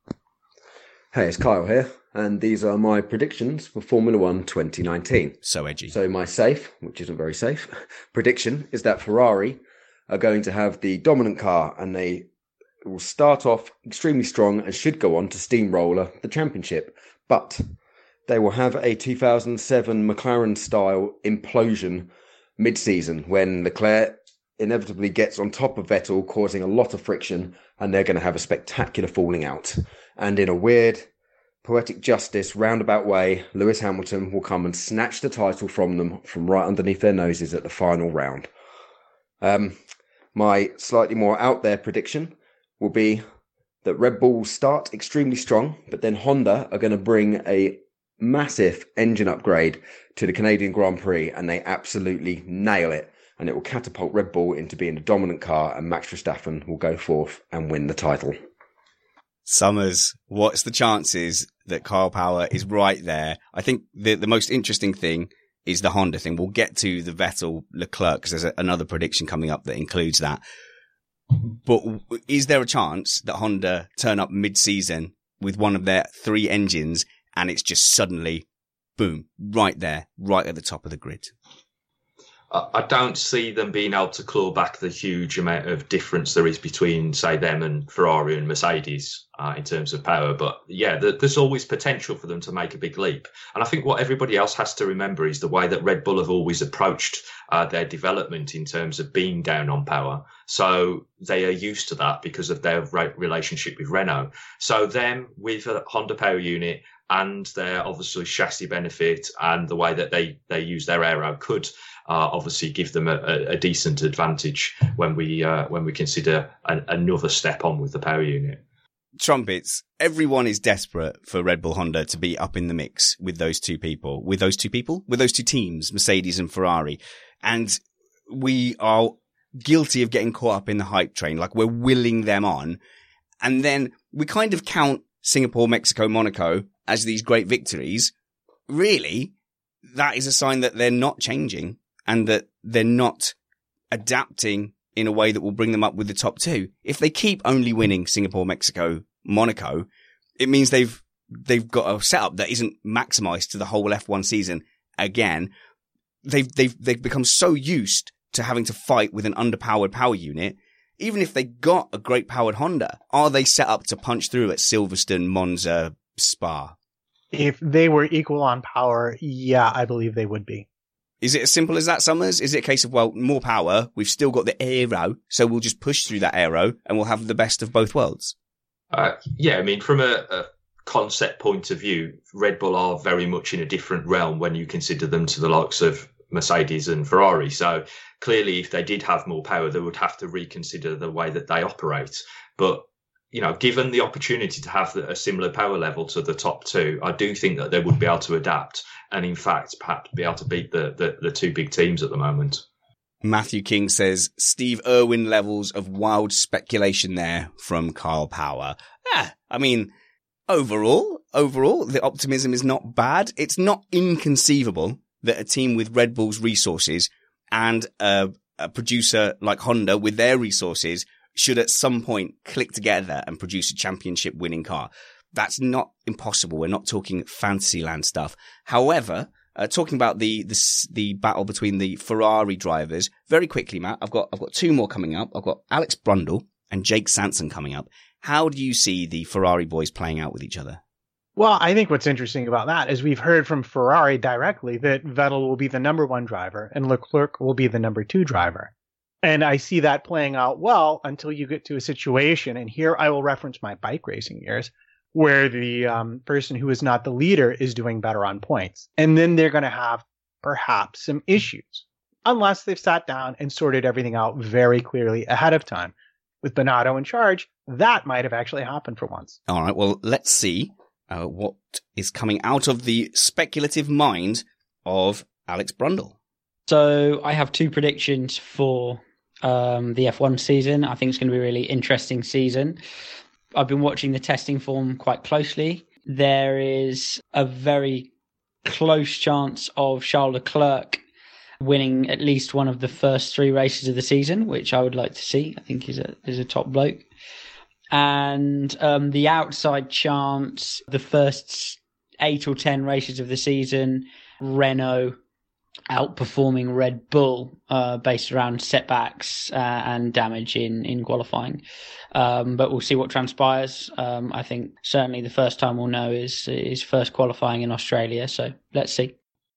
Hey, it's Kyle here, and these are my predictions for Formula One twenty nineteen. So edgy. So my safe, which isn't very safe, prediction is that Ferrari are going to have the dominant car, and they will start off extremely strong and should go on to steamroller the championship. But they will have a two thousand seven McLaren-style implosion mid-season when Leclerc inevitably gets on top of Vettel, causing a lot of friction, and they're going to have a spectacular falling out. And in a weird, poetic justice, roundabout way, Lewis Hamilton will come and snatch the title from them from right underneath their noses at the final round. Um, my slightly more out there prediction will be that Red Bull will start extremely strong, but then Honda are going to bring a massive engine upgrade to the Canadian Grand Prix, and they absolutely nail it, and it will catapult Red Bull into being the dominant car, and Max Verstappen will go forth and win the title. Summers, what's the chances that Kyle Power is right there? I think the the most interesting thing is the Honda thing. We'll get to the Vettel Leclerc because there's a, another prediction coming up that includes that. But is there a chance that Honda turn up mid-season with one of their three engines and it's just suddenly, boom, right there, right at the top of the grid? I don't see them being able to claw back the huge amount of difference there is between, say, them and Ferrari and Mercedes uh, in terms of power. But yeah, there's always potential for them to make a big leap. And I think what everybody else has to remember is the way that Red Bull have always approached uh, their development in terms of being down on power. So they are used to that because of their relationship with Renault. So them with a Honda power unit and their obviously chassis benefit and the way that they, they use their aero could Uh, obviously give them a, a decent advantage when we uh, when we consider an, another step on with the power unit. Trumpets, everyone is desperate for Red Bull Honda to be up in the mix with those two people, with those two people, with those two teams, Mercedes and Ferrari. And we are guilty of getting caught up in the hype train, like we're willing them on. And then we kind of count Singapore, Mexico, Monaco as these great victories. Really, that is a sign that they're not changing. And that they're not adapting in a way that will bring them up with the top two. If they keep only winning Singapore, Mexico, Monaco, it means they've they've got a setup that isn't maximized to the whole F one season again. They've they've they've become so used to having to fight with an underpowered power unit. Even if they got a great powered Honda, are they set up to punch through at Silverstone, Monza, Spa? If they were equal on power, yeah, I believe they would be. Is it as simple as that, Summers? Is it a case of, well, more power, we've still got the aero, so we'll just push through that aero and we'll have the best of both worlds? Uh, yeah, I mean, from a, a concept point of view, Red Bull are very much in a different realm when you consider them to the likes of Mercedes and Ferrari. So clearly, if they did have more power, they would have to reconsider the way that they operate. But, you know, given the opportunity to have a similar power level to the top two, I do think that they would be able to adapt and, in fact, perhaps be able to beat the, the, the two big teams at the moment. Matthew King says, Steve Irwin levels of wild speculation there from Kyle Power. Ah, I mean, overall, overall, the optimism is not bad. It's not inconceivable that a team with Red Bull's resources and a, a producer like Honda with their resources should at some point click together and produce a championship winning car. That's not impossible. We're not talking Fantasyland stuff. However, Uh, talking about the, the the battle between the Ferrari drivers, very quickly, Matt, I've got I've got two more coming up. I've got Alex Brundle and Jake Sanson coming up. How do you see the Ferrari boys playing out with each other? Well, I think what's interesting about that is we've heard from Ferrari directly that Vettel will be the number one driver and Leclerc will be the number two driver. And I see that playing out well until you get to a situation, and here I will reference my bike racing years, where the um, person who is not the leader is doing better on points. And then they're going to have perhaps some issues, unless they've sat down and sorted everything out very clearly ahead of time. With Binotto in charge, that might have actually happened for once. All right, well, let's see uh, what is coming out of the speculative mind of Alex Brundle. So I have two predictions for um, the F one season. I think it's going to be a really interesting season. I've been watching the testing form quite closely. There is a very close chance of Charles Leclerc winning at least one of the first three races of the season, which I would like to see. I think he's a, he's a top bloke. And um, the outside chance, the first eight or ten races of the season, Renault outperforming Red Bull uh, based around setbacks uh, and damage in, in qualifying. Um, but we'll see what transpires. Um, I think certainly the first time we'll know is is first qualifying in Australia. So let's see.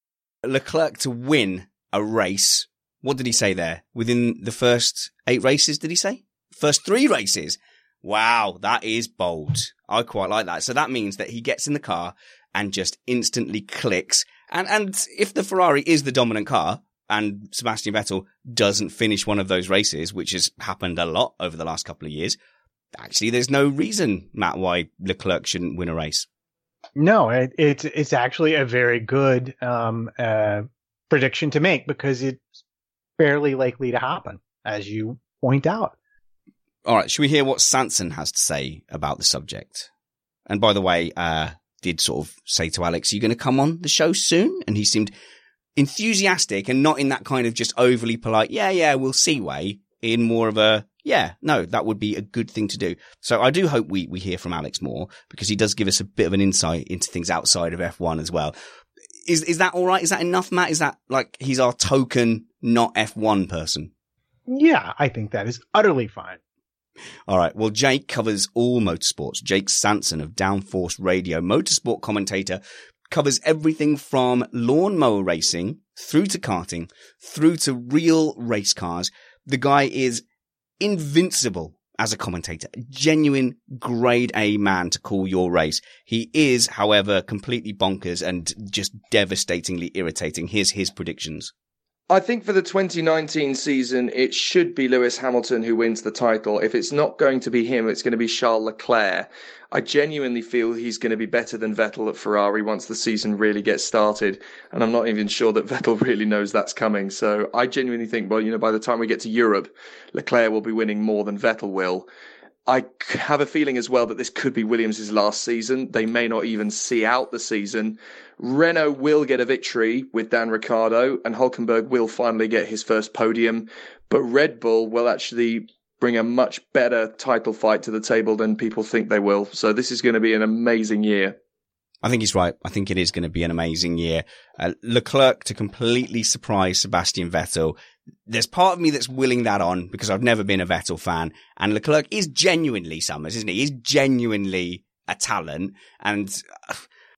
Leclerc to win a race. What did he say there? Within the first eight races, did he say? First three races. Wow, that is bold. I quite like that. So that means that he gets in the car and just instantly clicks. And and if the Ferrari is the dominant car and Sebastian Vettel doesn't finish one of those races, which has happened a lot over the last couple of years, actually there's no reason, Matt, why Leclerc shouldn't win a race. No, it, it's it's actually a very good um, uh, prediction to make because it's fairly likely to happen, as you point out. All right, should we hear what Sanson has to say about the subject? And by the way, uh, did sort of say to Alex, are you going to come on the show soon? And he seemed enthusiastic and not in that kind of just overly polite, yeah, yeah, we'll see way, in more of a, yeah, no, that would be a good thing to do. So I do hope we, we hear from Alex more because he does give us a bit of an insight into things outside of F one as well. Is, is that all right? Is that enough, Matt? Is that like he's our token, not F one person? Yeah, I think that is utterly fine. All right. Well, Jake covers all motorsports. Jake Sanson of Downforce Radio, motorsport commentator, covers everything from lawnmower racing through to karting, through to real race cars. The guy is invincible as a commentator, a genuine grade A man to call your race. He is, however, completely bonkers and just devastatingly irritating. Here's his predictions. I think for the twenty nineteen season, it should be Lewis Hamilton who wins the title. If it's not going to be him, it's going to be Charles Leclerc. I genuinely feel he's going to be better than Vettel at Ferrari once the season really gets started. And I'm not even sure that Vettel really knows that's coming. So I genuinely think, well, you know, by the time we get to Europe, Leclerc will be winning more than Vettel will. I have a feeling as well that this could be Williams' last season. They may not even see out the season. Renault will get a victory with Dan Ricciardo, and Hülkenberg will finally get his first podium. But Red Bull will actually bring a much better title fight to the table than people think they will. So this is going to be an amazing year. I think he's right. I think it is going to be an amazing year. Uh, Leclerc to completely surprise Sebastian Vettel. There's part of me that's willing that on because I've never been a Vettel fan. And Leclerc is genuinely Summers, isn't he? He's genuinely a talent. And uh,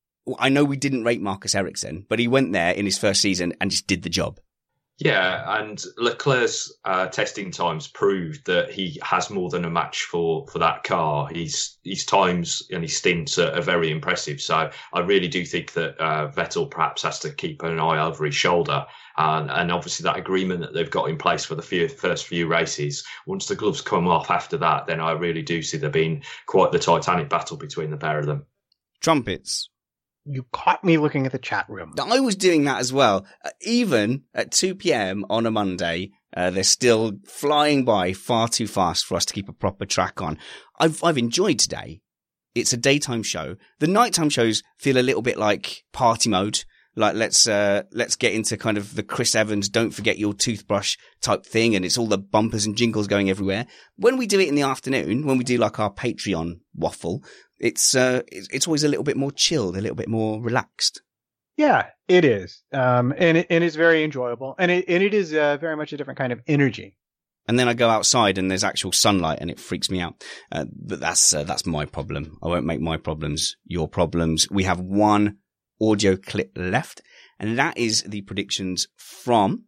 I know we didn't rate Marcus Ericsson, but he went there in his first season and just did the job. Yeah, and Leclerc's uh, testing times proved that he has more than a match for, for that car. His his times and his stints are, are very impressive. So I really do think that uh, Vettel perhaps has to keep an eye over his shoulder. And, and obviously that agreement that they've got in place for the few, first few races, once the gloves come off after that, then I really do see there being quite the titanic battle between the pair of them. Trumpets. You caught me looking at the chat room. I was doing that as well. Uh, even at two p.m. on a Monday, uh, they're still flying by far too fast for us to keep a proper track on. I've, I've enjoyed today. It's a daytime show. The nighttime shows feel a little bit like party mode. Like, let's, uh, let's get into kind of the Chris Evans, don't forget your toothbrush type thing. And it's all the bumpers and jingles going everywhere. When we do it in the afternoon, when we do like our Patreon waffle, it's, uh, it's, it's always a little bit more chilled, a little bit more relaxed. Yeah, it is. Um, and it, and it's very enjoyable. And it, and it is, uh, very much a different kind of energy. And then I go outside and there's actual sunlight and it freaks me out. Uh, but that's, uh, that's my problem. I won't make my problems your problems. We have one audio clip left, and that is the predictions from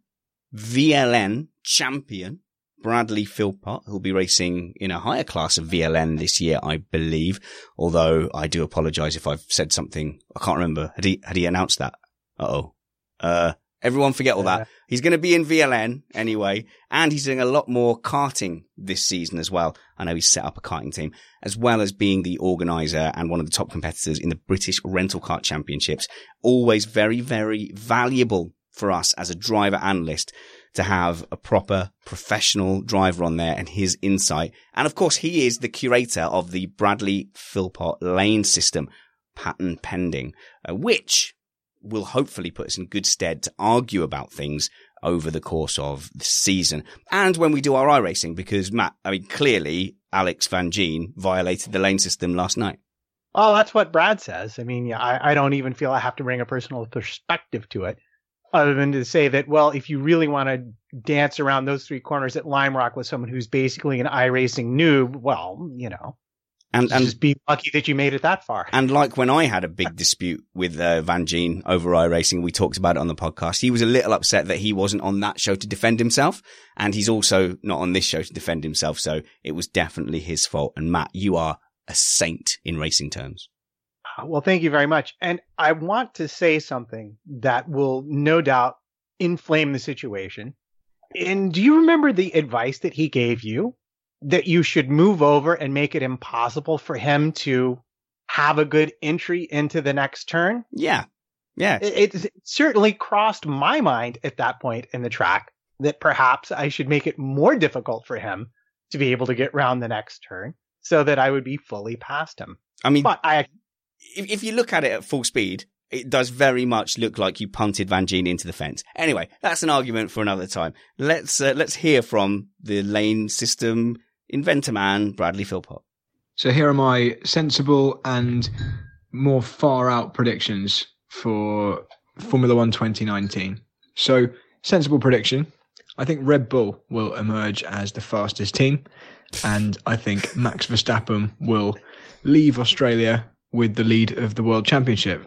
V L N champion Bradley Philpott, who'll be racing in a higher class of V L N this year, I believe. Although I do apologize if I've said something. I can't remember. Had he, had he announced that? Uh-oh. Uh, everyone forget all that. He's going to be in V L N anyway, and he's doing a lot more karting this season as well. I know he's set up a karting team, as well as being the organizer and one of the top competitors in the British Rental Kart Championships. Always very, very valuable for us as a driver analyst to have a proper professional driver on there and his insight. And of course, he is the curator of the Bradley Philpott lane system, patent pending, uh, which will hopefully put us in good stead to argue about things over the course of the season. And when we do our iRacing, because Matt, I mean, clearly Alex Van Gien violated the lane system last night. Oh, that's what Brad says. I mean, yeah, I, I don't even feel I have to bring a personal perspective to it, other than to say that, well, if you really want to dance around those three corners at Lime Rock with someone who's basically an iRacing noob, well, you know. And, and just be lucky that you made it that far. And like when I had a big dispute with uh, Van Gien over iRacing, we talked about it on the podcast. He was a little upset that he wasn't on that show to defend himself. And he's also not on this show to defend himself. So it was definitely his fault. And Matt, you are a saint in racing terms. Well, thank you very much. And I want to say something that will no doubt inflame the situation. And do you remember the advice that he gave you? That you should move over and make it impossible for him to have a good entry into the next turn? Yeah. Yeah. It, it certainly crossed my mind at that point in the track that perhaps I should make it more difficult for him to be able to get round the next turn so that I would be fully past him. I mean, but I, if, if you look at it at full speed, it does very much look like you punted Van Gien into the fence. Anyway, that's an argument for another time. Let's, uh, let's hear from the lane system inventor man, Bradley Philpott. So here are my sensible and more far out predictions for Formula One twenty nineteen. So, sensible prediction. I think Red Bull will emerge as the fastest team. And I think Max Verstappen will leave Australia with the lead of the World Championship.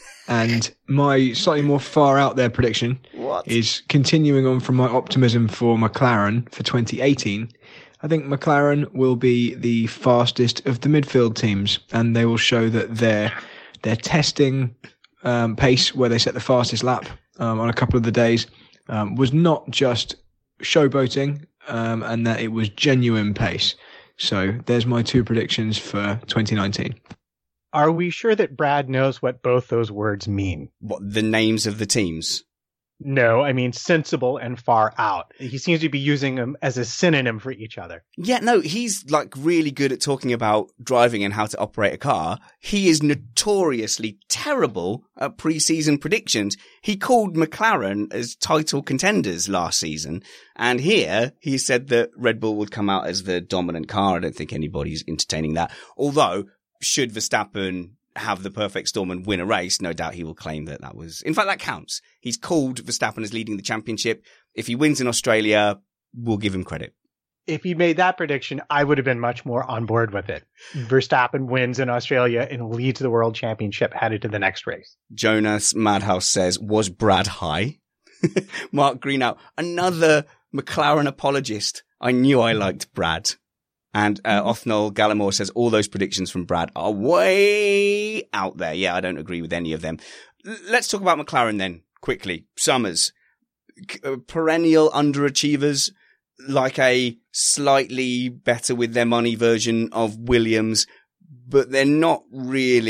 And my slightly more far out there prediction what? is continuing on from my optimism for McLaren for twenty eighteen. I think McLaren will be the fastest of the midfield teams, and they will show that their their testing um, pace, where they set the fastest lap um, on a couple of the days, um, was not just showboating, um, and that it was genuine pace. So there's my two predictions for twenty nineteen. Are we sure that Brad knows what both those words mean? What, the names of the teams? No, I mean sensible and far out. He seems to be using them as a synonym for each other. Yeah, no, he's like really good at talking about driving and how to operate a car. He is notoriously terrible at pre-season predictions. He called McLaren as title contenders last season. And here he said that Red Bull would come out as the dominant car. I don't think anybody's entertaining that. Although, should Verstappen have the perfect storm and win a race, no doubt he will claim that that was, in fact, that counts. He's called Verstappen as leading the championship. If he wins in Australia, we'll give him credit. If he made that prediction, I would have been much more on board with it. Verstappen wins in Australia and leads the world championship headed to the next race. Jonas Madhouse says, was Brad high? Mark Greenout, another McLaren apologist. I knew I liked Brad. And uh, Othnol Gallimore says all those predictions from Brad are way out there. Yeah, I don't agree with any of them. L- let's talk about McLaren then, quickly. Summers, C- uh, perennial underachievers, like a slightly better with their money version of Williams, but they're not really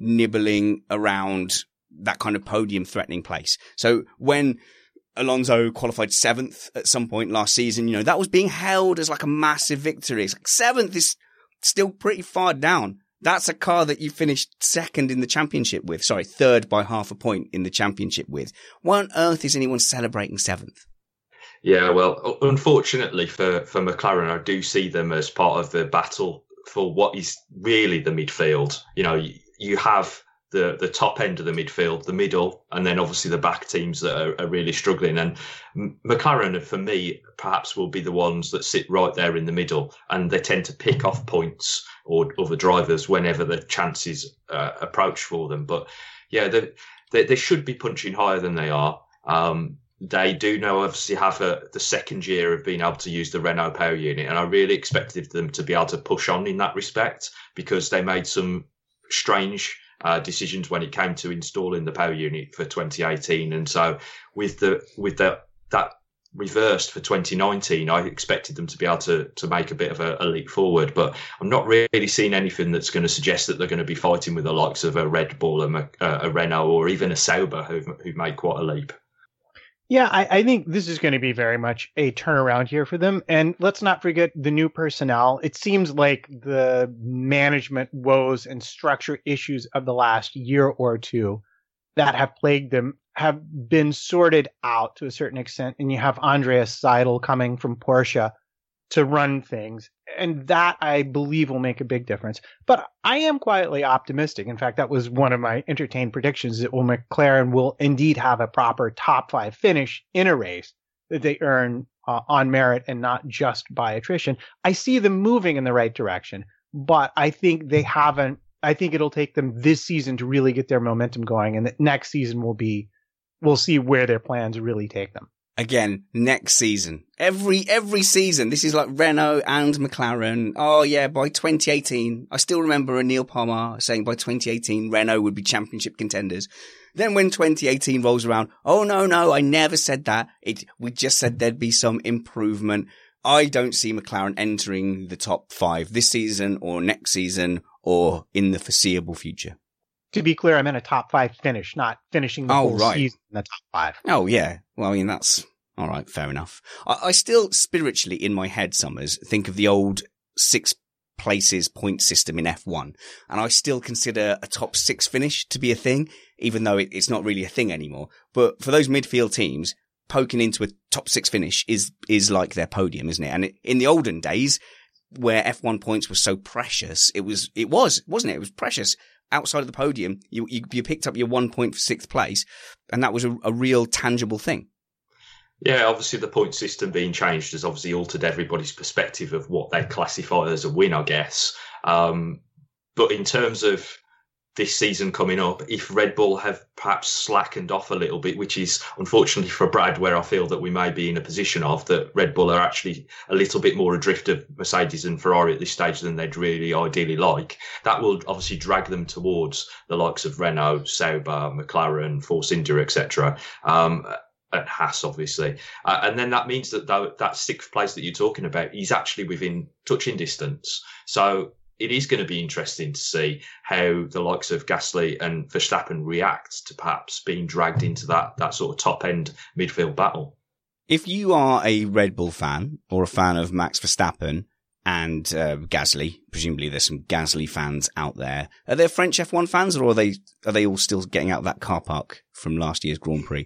nibbling around that kind of podium threatening place. So when Alonso qualified seventh at some point last season, you know, that was being held as like a massive victory. It's like seventh is still pretty far down. That's a car that you finished second in the championship with. Sorry, third by half a point in the championship with. Why on earth is anyone celebrating seventh? Yeah, well, unfortunately for, for McLaren, I do see them as part of the battle for what is really the midfield. You know, you, you have the the top end of the midfield, the middle, and then obviously the back teams that are, are really struggling. And McLaren, for me, perhaps will be the ones that sit right there in the middle, and they tend to pick off points or other drivers whenever the chances uh, approach for them. But yeah, they, they, they should be punching higher than they are. Um, They do now obviously have a, the second year of being able to use the Renault power unit, and I really expected them to be able to push on in that respect, because they made some strange uh, decisions when it came to installing the power unit for twenty eighteen. And so with the with the, that reversed for twenty nineteen, I expected them to be able to, to make a bit of a, a leap forward, but I'm not really seeing anything that's going to suggest that they're going to be fighting with the likes of a Red Bull, a, a Renault, or even a Sauber, who've, who've made quite a leap. Yeah, I, I think this is going to be very much a turnaround here for them. And let's not forget the new personnel. It seems like the management woes and structure issues of the last year or two that have plagued them have been sorted out to a certain extent. And you have Andreas Seidel coming from Porsche to run things. And that, I believe, will make a big difference. But I am quietly optimistic. In fact, that was one of my entertained predictions, that will McLaren will indeed have a proper top five finish in a race that they earn uh, on merit and not just by attrition. I see them moving in the right direction, but I think they haven't. I think it'll take them this season to really get their momentum going. And that next season will be, we'll see where their plans really take them. Again, next season. Every, every season. This is like Renault and McLaren. Oh yeah, by twenty eighteen. I still remember a Neil Palmer saying by twenty eighteen, Renault would be championship contenders. Then when twenty eighteen rolls around, oh no, no, I never said that. It, we just said there'd be some improvement. I don't see McLaren entering the top five this season or next season or in the foreseeable future. To be clear, I meant a top five finish, not finishing the oh, whole right. season in the top five. Oh, yeah. Well, I mean, that's all right. Fair enough. I, I still spiritually in my head, Summers, think of the old six places point system in F one. And I still consider a top six finish to be a thing, even though it, it's not really a thing anymore. But for those midfield teams, poking into a top six finish is, is like their podium, isn't it? And it, in the olden days, where F one points were so precious, it was, it was, wasn't it? It was precious. Outside of the podium, you, you you picked up your one point for sixth place, and that was a, a real tangible thing. Yeah, obviously the point system being changed has obviously altered everybody's perspective of what they classify as a win, I guess. Um, but in terms of this season coming up, if Red Bull have perhaps slackened off a little bit, which is unfortunately for Brad where I feel that we may be in a position of, that Red Bull are actually a little bit more adrift of Mercedes and Ferrari at this stage than they'd really ideally like, that will obviously drag them towards the likes of Renault, Sauber, McLaren, Force India, et cetera. Um, and Haas, obviously. Uh, and then that means that th- that sixth place that you're talking about is actually within touching distance. So it is going to be interesting to see how the likes of Gasly and Verstappen react to perhaps being dragged into that, that sort of top end midfield battle. If you are a Red Bull fan or a fan of Max Verstappen and uh, Gasly, presumably there's some Gasly fans out there. Are there French F one fans, or are they are they all still getting out of that car park from last year's Grand Prix?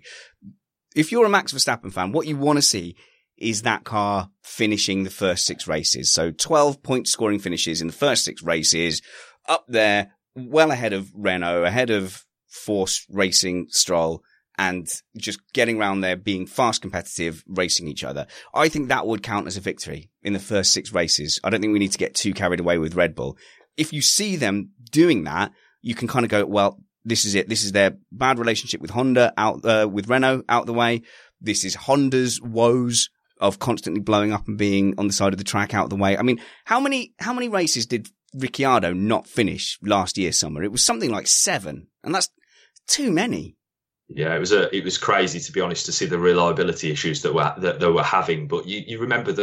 If you're a Max Verstappen fan, what you want to see is that car finishing the first six races. So twelve point scoring finishes in the first six races, up there, well ahead of Renault, ahead of Force Racing, Stroll, and just getting around there, being fast, competitive, racing each other. I think that would count as a victory in the first six races. I don't think we need to get too carried away with Red Bull. If you see them doing that, you can kind of go, well, this is it. This is their bad relationship with Honda out, uh, with Renault out the way. This is Honda's woes of constantly blowing up and being on the side of the track out the way. I mean, how many, how many races did Ricciardo not finish last year summer? It was something like seven, and that's too many. Yeah, it was a, it was crazy, to be honest, to see the reliability issues that were, that they were having. But you, you remember that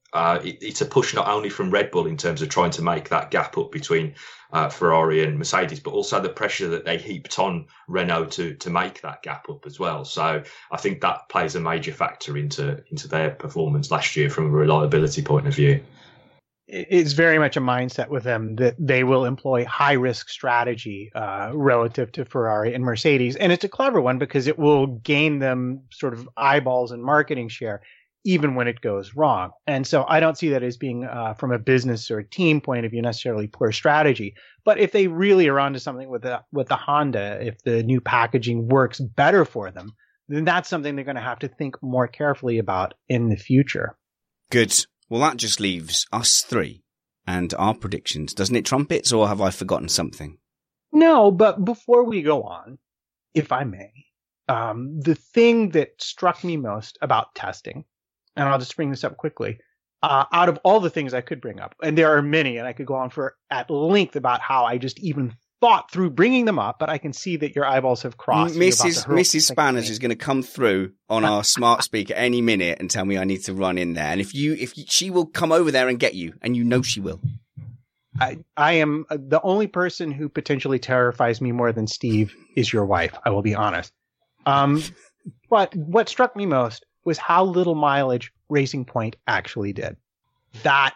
uh, it, it's a push not only from Red Bull in terms of trying to make that gap up between uh, Ferrari and Mercedes, but also the pressure that they heaped on Renault to to make that gap up as well. So I think that plays a major factor into into their performance last year from a reliability point of view. It's very much a mindset with them that they will employ high risk strategy uh, relative to Ferrari and Mercedes. And it's a clever one because it will gain them sort of eyeballs and marketing share, even when it goes wrong. And so I don't see that as being uh, from a business or a team point of view, necessarily poor strategy. But if they really are onto something with the, with the Honda, if the new packaging works better for them, then that's something they're going to have to think more carefully about in the future. Good. Well, that just leaves us three and our predictions, doesn't it, Trumpets, or have I forgotten something? No, but before we go on, if I may, um, the thing that struck me most about testing, and I'll just bring this up quickly, uh, out of all the things I could bring up, and there are many, and I could go on for at length about how I just even thought through bringing them up, but I can see that your eyeballs have crossed. Missus Missus Spanners is going to come through on our smart speaker any minute and tell me I need to run in there. And if you, if you, she will come over there and get you, and you know she will. I, I am the only person who potentially terrifies me more than Steve is your wife. I will be honest. Um, but what struck me most was how little mileage Racing Point actually did. That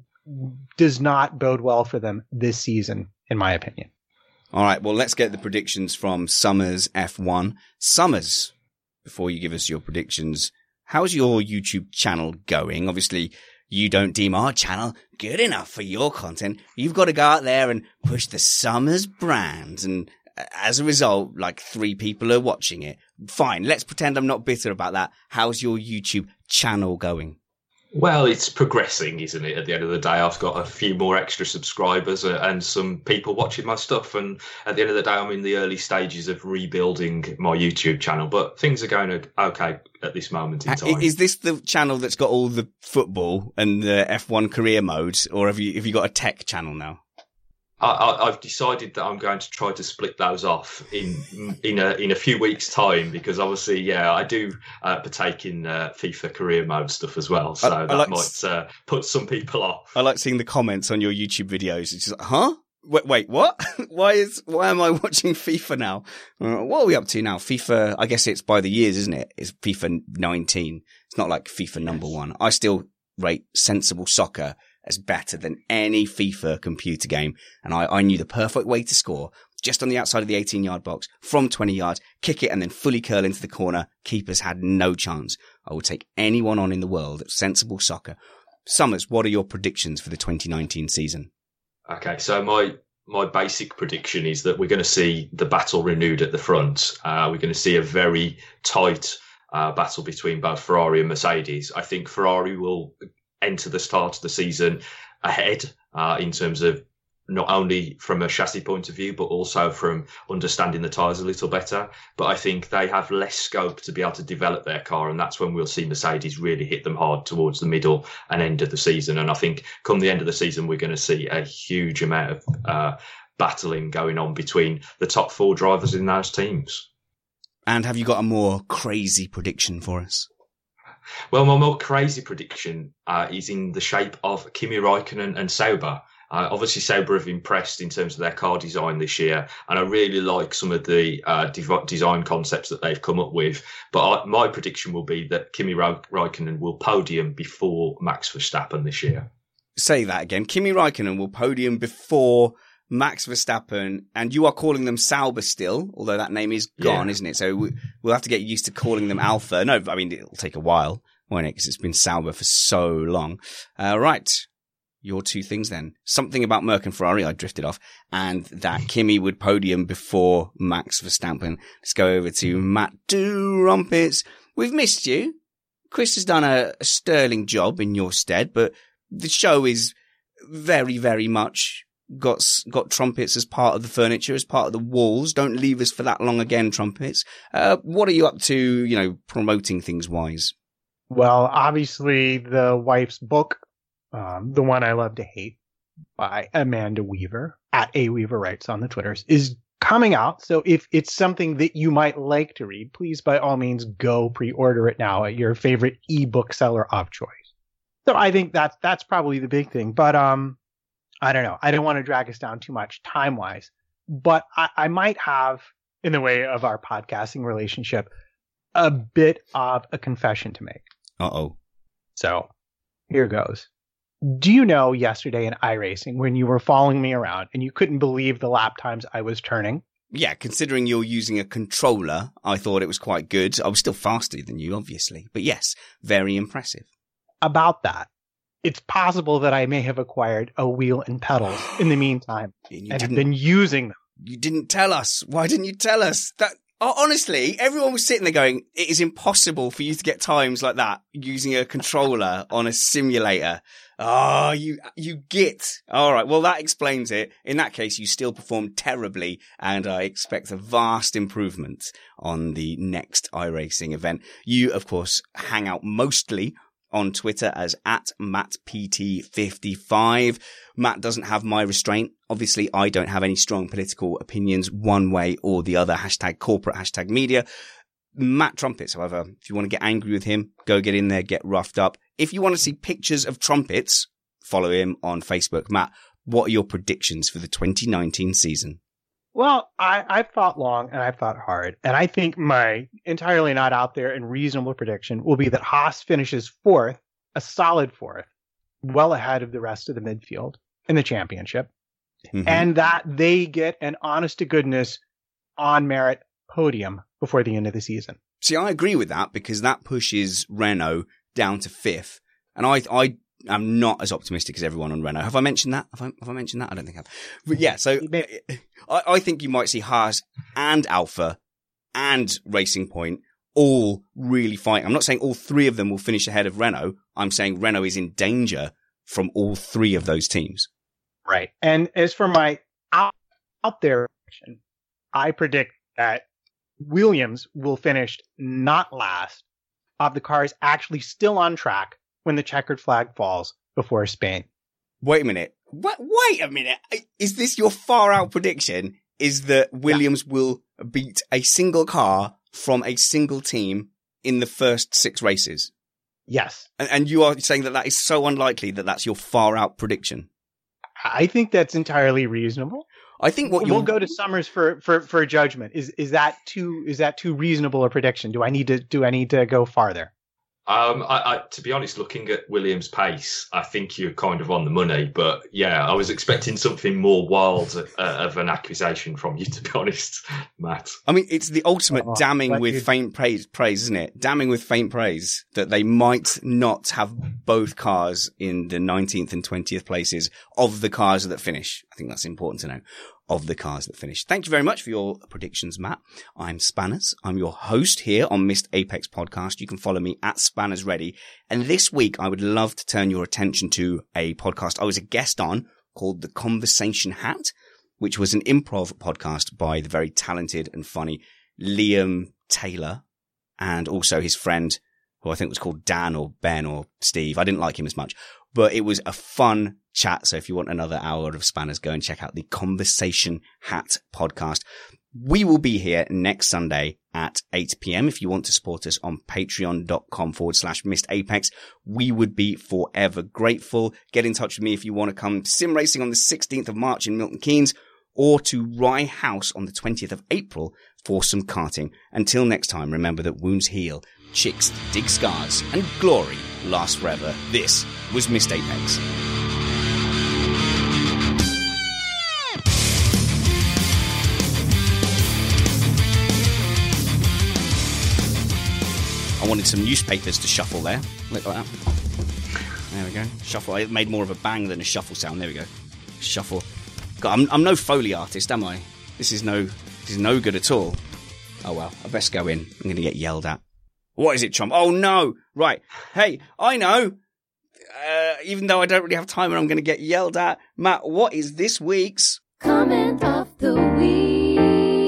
does not bode well for them this season, in my opinion. All right, well, let's get the predictions from Summers F one. Summers, before you give us your predictions, how's your YouTube channel going? Obviously, you don't deem our channel good enough for your content. You've got to go out there and push the Summers brand. And as a result, like three people are watching it. Fine, let's pretend I'm not bitter about that. How's your YouTube channel going? Well, it's progressing, isn't it? At the end of the day, I've got a few more extra subscribers and some people watching my stuff. And at the end of the day, I'm in the early stages of rebuilding my YouTube channel. But things are going okay at this moment in time. Is this the channel that's got all the football and the F one career modes, or have you have you got a tech channel now? I, I, I've decided that I'm going to try to split those off in in a in a few weeks' time, because obviously, yeah, I do uh, partake in uh, FIFA career mode stuff as well, so I, I that like might uh, put some people off. I like seeing the comments on your YouTube videos. It's just like, huh? Wait, wait, what? why is why am I watching FIFA now? Uh, what are we up to now? FIFA, I guess it's by the years, isn't it? It's FIFA nineteen. It's not like FIFA number one. I still rate Sensible Soccer as better than any FIFA computer game. And I, I knew the perfect way to score just on the outside of the eighteen yard box from twenty yards, kick it and then fully curl into the corner. Keepers had no chance. I would take anyone on in the world at Sensible Soccer. Summers, what are your predictions for the twenty nineteen season? Okay, so my my basic prediction is that we're going to see the battle renewed at the front. Uh, we're going to see a very tight uh, battle between both Ferrari and Mercedes. I think Ferrari will enter the start of the season ahead uh, in terms of not only from a chassis point of view, but also from understanding the tyres a little better. But I think they have less scope to be able to develop their car, and that's when we'll see Mercedes really hit them hard towards the middle and end of the season. And I think come the end of the season, we're going to see a huge amount of uh, battling going on between the top four drivers in those teams. And have you got a more crazy prediction for us? Well, my more crazy prediction uh, is in the shape of Kimi Räikkönen and Sauber. Uh, obviously, Sauber have impressed in terms of their car design this year, and I really like some of the uh, dev- design concepts that they've come up with. But I, my prediction will be that Kimi Ra- Räikkönen will podium before Max Verstappen this year. Say that again. Kimi Räikkönen will podium before Max Verstappen, and you are calling them Sauber still, although that name is gone, yeah. Isn't it? So we, we'll have to get used to calling them Alpha. No, I mean, it'll take a while, won't it? Because it's been Sauber for so long. Uh, right. Your two things then. Something about Merck and Ferrari, I drifted off, and that Kimi would podium before Max Verstappen. Let's go over to Matt Trumpets. We've missed you. Chris has done a, a sterling job in your stead, but the show is very, very much got got Trumpets as part of the furniture, as part of the walls. Don't leave us for that long again, Trumpets. Uh, what are you up to, you know, promoting things wise? Well, obviously the wife's book, um, The One I Love to Hate by Amanda Weaver, at A Weaver Writes on the Twitters, is coming out. So if it's something that you might like to read, please by all means go pre-order it now at your favorite ebook seller of choice. So I think that's that's probably the big thing. But um, I don't know. I don't want to drag us down too much time wise. But I, I might have, in the way of our podcasting relationship, a bit of a confession to make. Uh oh. So here goes. Do you know yesterday in iRacing when you were following me around and you couldn't believe the lap times I was turning? Yeah, considering you're using a controller, I thought it was quite good. I was still faster than you, obviously. But yes, very impressive. About that, it's possible that I may have acquired a wheel and pedals in the meantime and, and have been using them. You didn't tell us. Why didn't you tell us? That oh, honestly, everyone was sitting there going, it is impossible for you to get times like that using a controller on a simulator. Oh, you, you git. All right. Well, that explains it. In that case, you still performed terribly, and I expect a vast improvement on the next iRacing event. You, of course, hang out mostly on Twitter as at Matt P T fifty-five. Matt doesn't have my restraint. Obviously, I don't have any strong political opinions one way or the other. Hashtag corporate, hashtag media. Matt Trumpets, however, if you want to get angry with him, go get in there, get roughed up. If you want to see pictures of trumpets, follow him on Facebook. Matt, what are your predictions for the twenty nineteen season? Well, I, I've thought long and I've thought hard. And I think my entirely not out there and reasonable prediction will be that Haas finishes fourth, a solid fourth, well ahead of the rest of the midfield in the championship. Mm-hmm. And that they get an honest to goodness on merit podium before the end of the season. See, I agree with that because that pushes Renault down to fifth. And I, I am not as optimistic as everyone on Renault. Have I mentioned that? Have I, have I mentioned that? I don't think I have. But yeah, so I, I think you might see Haas and Alpha and Racing Point all really fighting. I'm not saying all three of them will finish ahead of Renault. I'm saying Renault is in danger from all three of those teams. Right. And as for my out, out there prediction, I predict that Williams will finish not last of the cars actually still on track when the checkered flag falls before Spain. Wait a minute. What? Wait a minute. Is this your far out prediction? Is that Williams yeah. will beat a single car from a single team in the first six races? Yes. And, and you are saying that that is so unlikely that that's your far out prediction? I think that's entirely reasonable. I think what we'll go to Summers for, for, for judgment. Is is that too is that too reasonable a prediction? Do I need to do I need to go farther? Um, I, I, to be honest, looking at Williams' pace, I think you're kind of on the money. But yeah, I was expecting something more wild uh, of an accusation from you, to be honest, Matt. I mean, it's the ultimate oh, damning with you. faint praise, praise, isn't it? Damning with faint praise that they might not have both cars in the nineteenth and twentieth places of the cars that finish. I think that's important to know. Of the cars that finish. Thank you very much for your predictions, Matt. I'm Spanners. I'm your host here on Missed Apex Podcast. You can follow me at Spanners Ready. And this week, I would love to turn your attention to a podcast I was a guest on called The Conversation Hat, which was an improv podcast by the very talented and funny Liam Taylor and also his friend, who I think was called Dan or Ben or Steve. I didn't like him as much, but it was a fun chat. So if you want another hour of Spanners, go and check out the Conversation Hat podcast. We will be here next Sunday at eight p.m. If you want to support us on patreon.com forward slash missed apex, we would be forever grateful. Get in touch with me if you want to come sim racing on the sixteenth of March in Milton Keynes or to Rye House on the twentieth of April for some karting. Until next time, remember that wounds heal, chicks dig scars, and glory lasts forever. This was Missed Apex. I wanted some newspapers to shuffle there. Look like that. There we go. Shuffle. It made more of a bang than a shuffle sound. There we go. Shuffle. God, I'm, I'm no Foley artist, am I? This is no, this is no good at all. Oh well, I best go in. I'm going to get yelled at. What is it, Trump? Oh no! Right. Hey, I know. Uh, even though I don't really have time and I'm going to get yelled at. Matt, what is this week's comment of the week?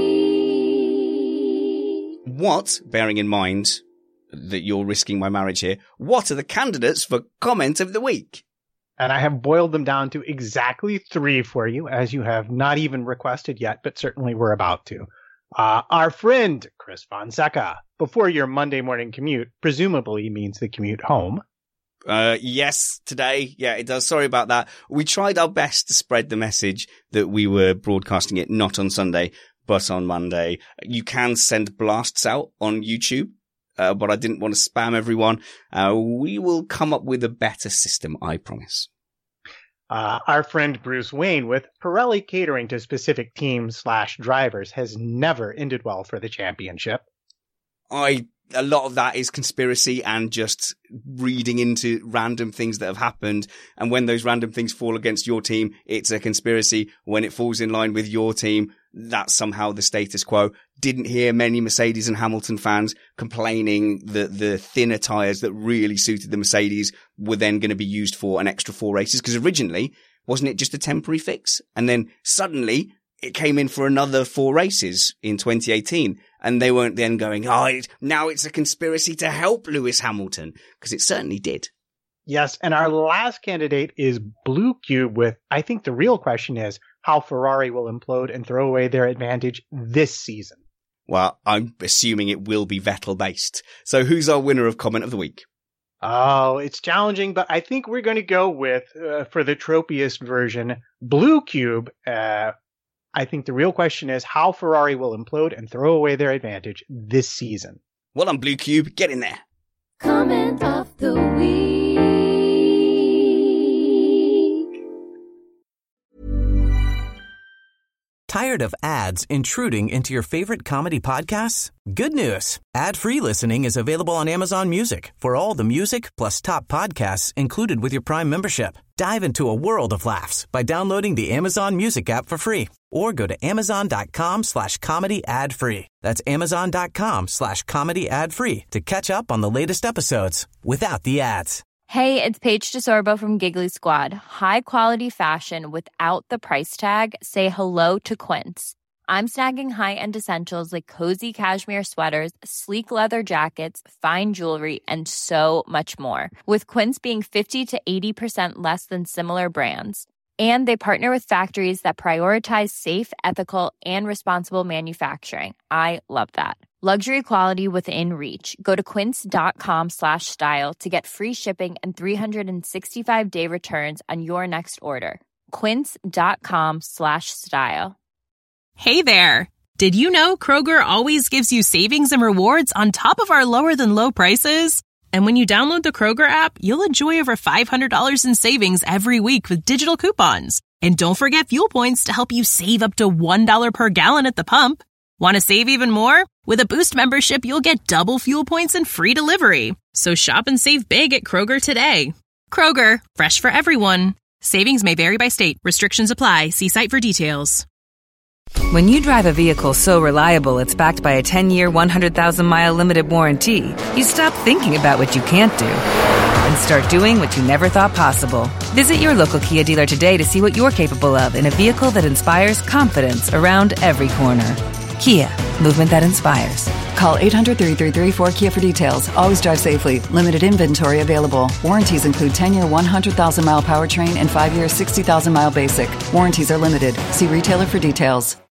What, bearing in mind that you're risking my marriage here, what are the candidates for comment of the week? And I have boiled them down to exactly three for you, as you have not even requested yet, but certainly we're about to. Uh, our friend, Chris Fonseca, before your Monday morning commute, presumably means the commute home. Uh, yes, today. Yeah, it does. Sorry about that. We tried our best to spread the message that we were broadcasting it not on Sunday, but on Monday. You can send blasts out on YouTube, uh, but I didn't want to spam everyone. Uh, we will come up with a better system, I promise. Uh, our friend Bruce Wayne with Pirelli catering to specific teams slash drivers has never ended well for the championship. I, a lot of that is conspiracy and just reading into random things that have happened. And when those random things fall against your team, it's a conspiracy. When it falls in line with your team, that's somehow the status quo. Didn't hear many Mercedes and Hamilton fans complaining that the thinner tyres that really suited the Mercedes were then going to be used for an extra four races. Because originally, wasn't it just a temporary fix? And then suddenly it came in for another four races in twenty eighteen. And they weren't then going, oh, it, now it's a conspiracy to help Lewis Hamilton. Because it certainly did. Yes, and our last candidate is Blue Cube with, I think the real question is, how Ferrari will implode and throw away their advantage this season. Well, I'm assuming it will be Vettel-based. So who's our winner of Comment of the Week? Oh, it's challenging, but I think we're going to go with, uh, for the tropiest version, Blue Cube. Uh, I think the real question is how Ferrari will implode and throw away their advantage this season. Well done, Blue Cube. Get in there. Comment of the week. Tired of ads intruding into your favorite comedy podcasts? Good news. Ad-free listening is available on Amazon Music for all the music plus top podcasts included with your Prime membership. Dive into a world of laughs by downloading the Amazon Music app for free or go to amazon.com slash comedy ad free. That's amazon.com slash comedy ad free to catch up on the latest episodes without the ads. Hey, it's Paige DeSorbo from Giggly Squad. High quality fashion without the price tag. Say hello to Quince. I'm snagging high-end essentials like cozy cashmere sweaters, sleek leather jackets, fine jewelry, and so much more. With Quince being fifty to eighty percent less than similar brands. And they partner with factories that prioritize safe, ethical, and responsible manufacturing. I love that. Luxury quality within reach. Go to quince.com slash style to get free shipping and three sixty-five day returns on your next order. Quince.com slash style. Hey there. Did you know Kroger always gives you savings and rewards on top of our lower than low prices? And when you download the Kroger app, you'll enjoy over five hundred dollars in savings every week with digital coupons. And don't forget fuel points to help you save up to one dollar per gallon at the pump. Want to save even more? With a Boost membership, you'll get double fuel points and free delivery. So shop and save big at Kroger today. Kroger, fresh for everyone. Savings may vary by state. Restrictions apply. See site for details. When you drive a vehicle so reliable it's backed by a ten-year, one hundred thousand mile limited warranty, you stop thinking about what you can't do and start doing what you never thought possible. Visit your local Kia dealer today to see what you're capable of in a vehicle that inspires confidence around every corner. Kia, movement that inspires. Call eight hundred, three three three, four Kia for details. Always drive safely. Limited inventory available. Warranties include ten-year, one hundred thousand mile powertrain and five-year, sixty thousand mile basic. Warranties are limited. See retailer for details.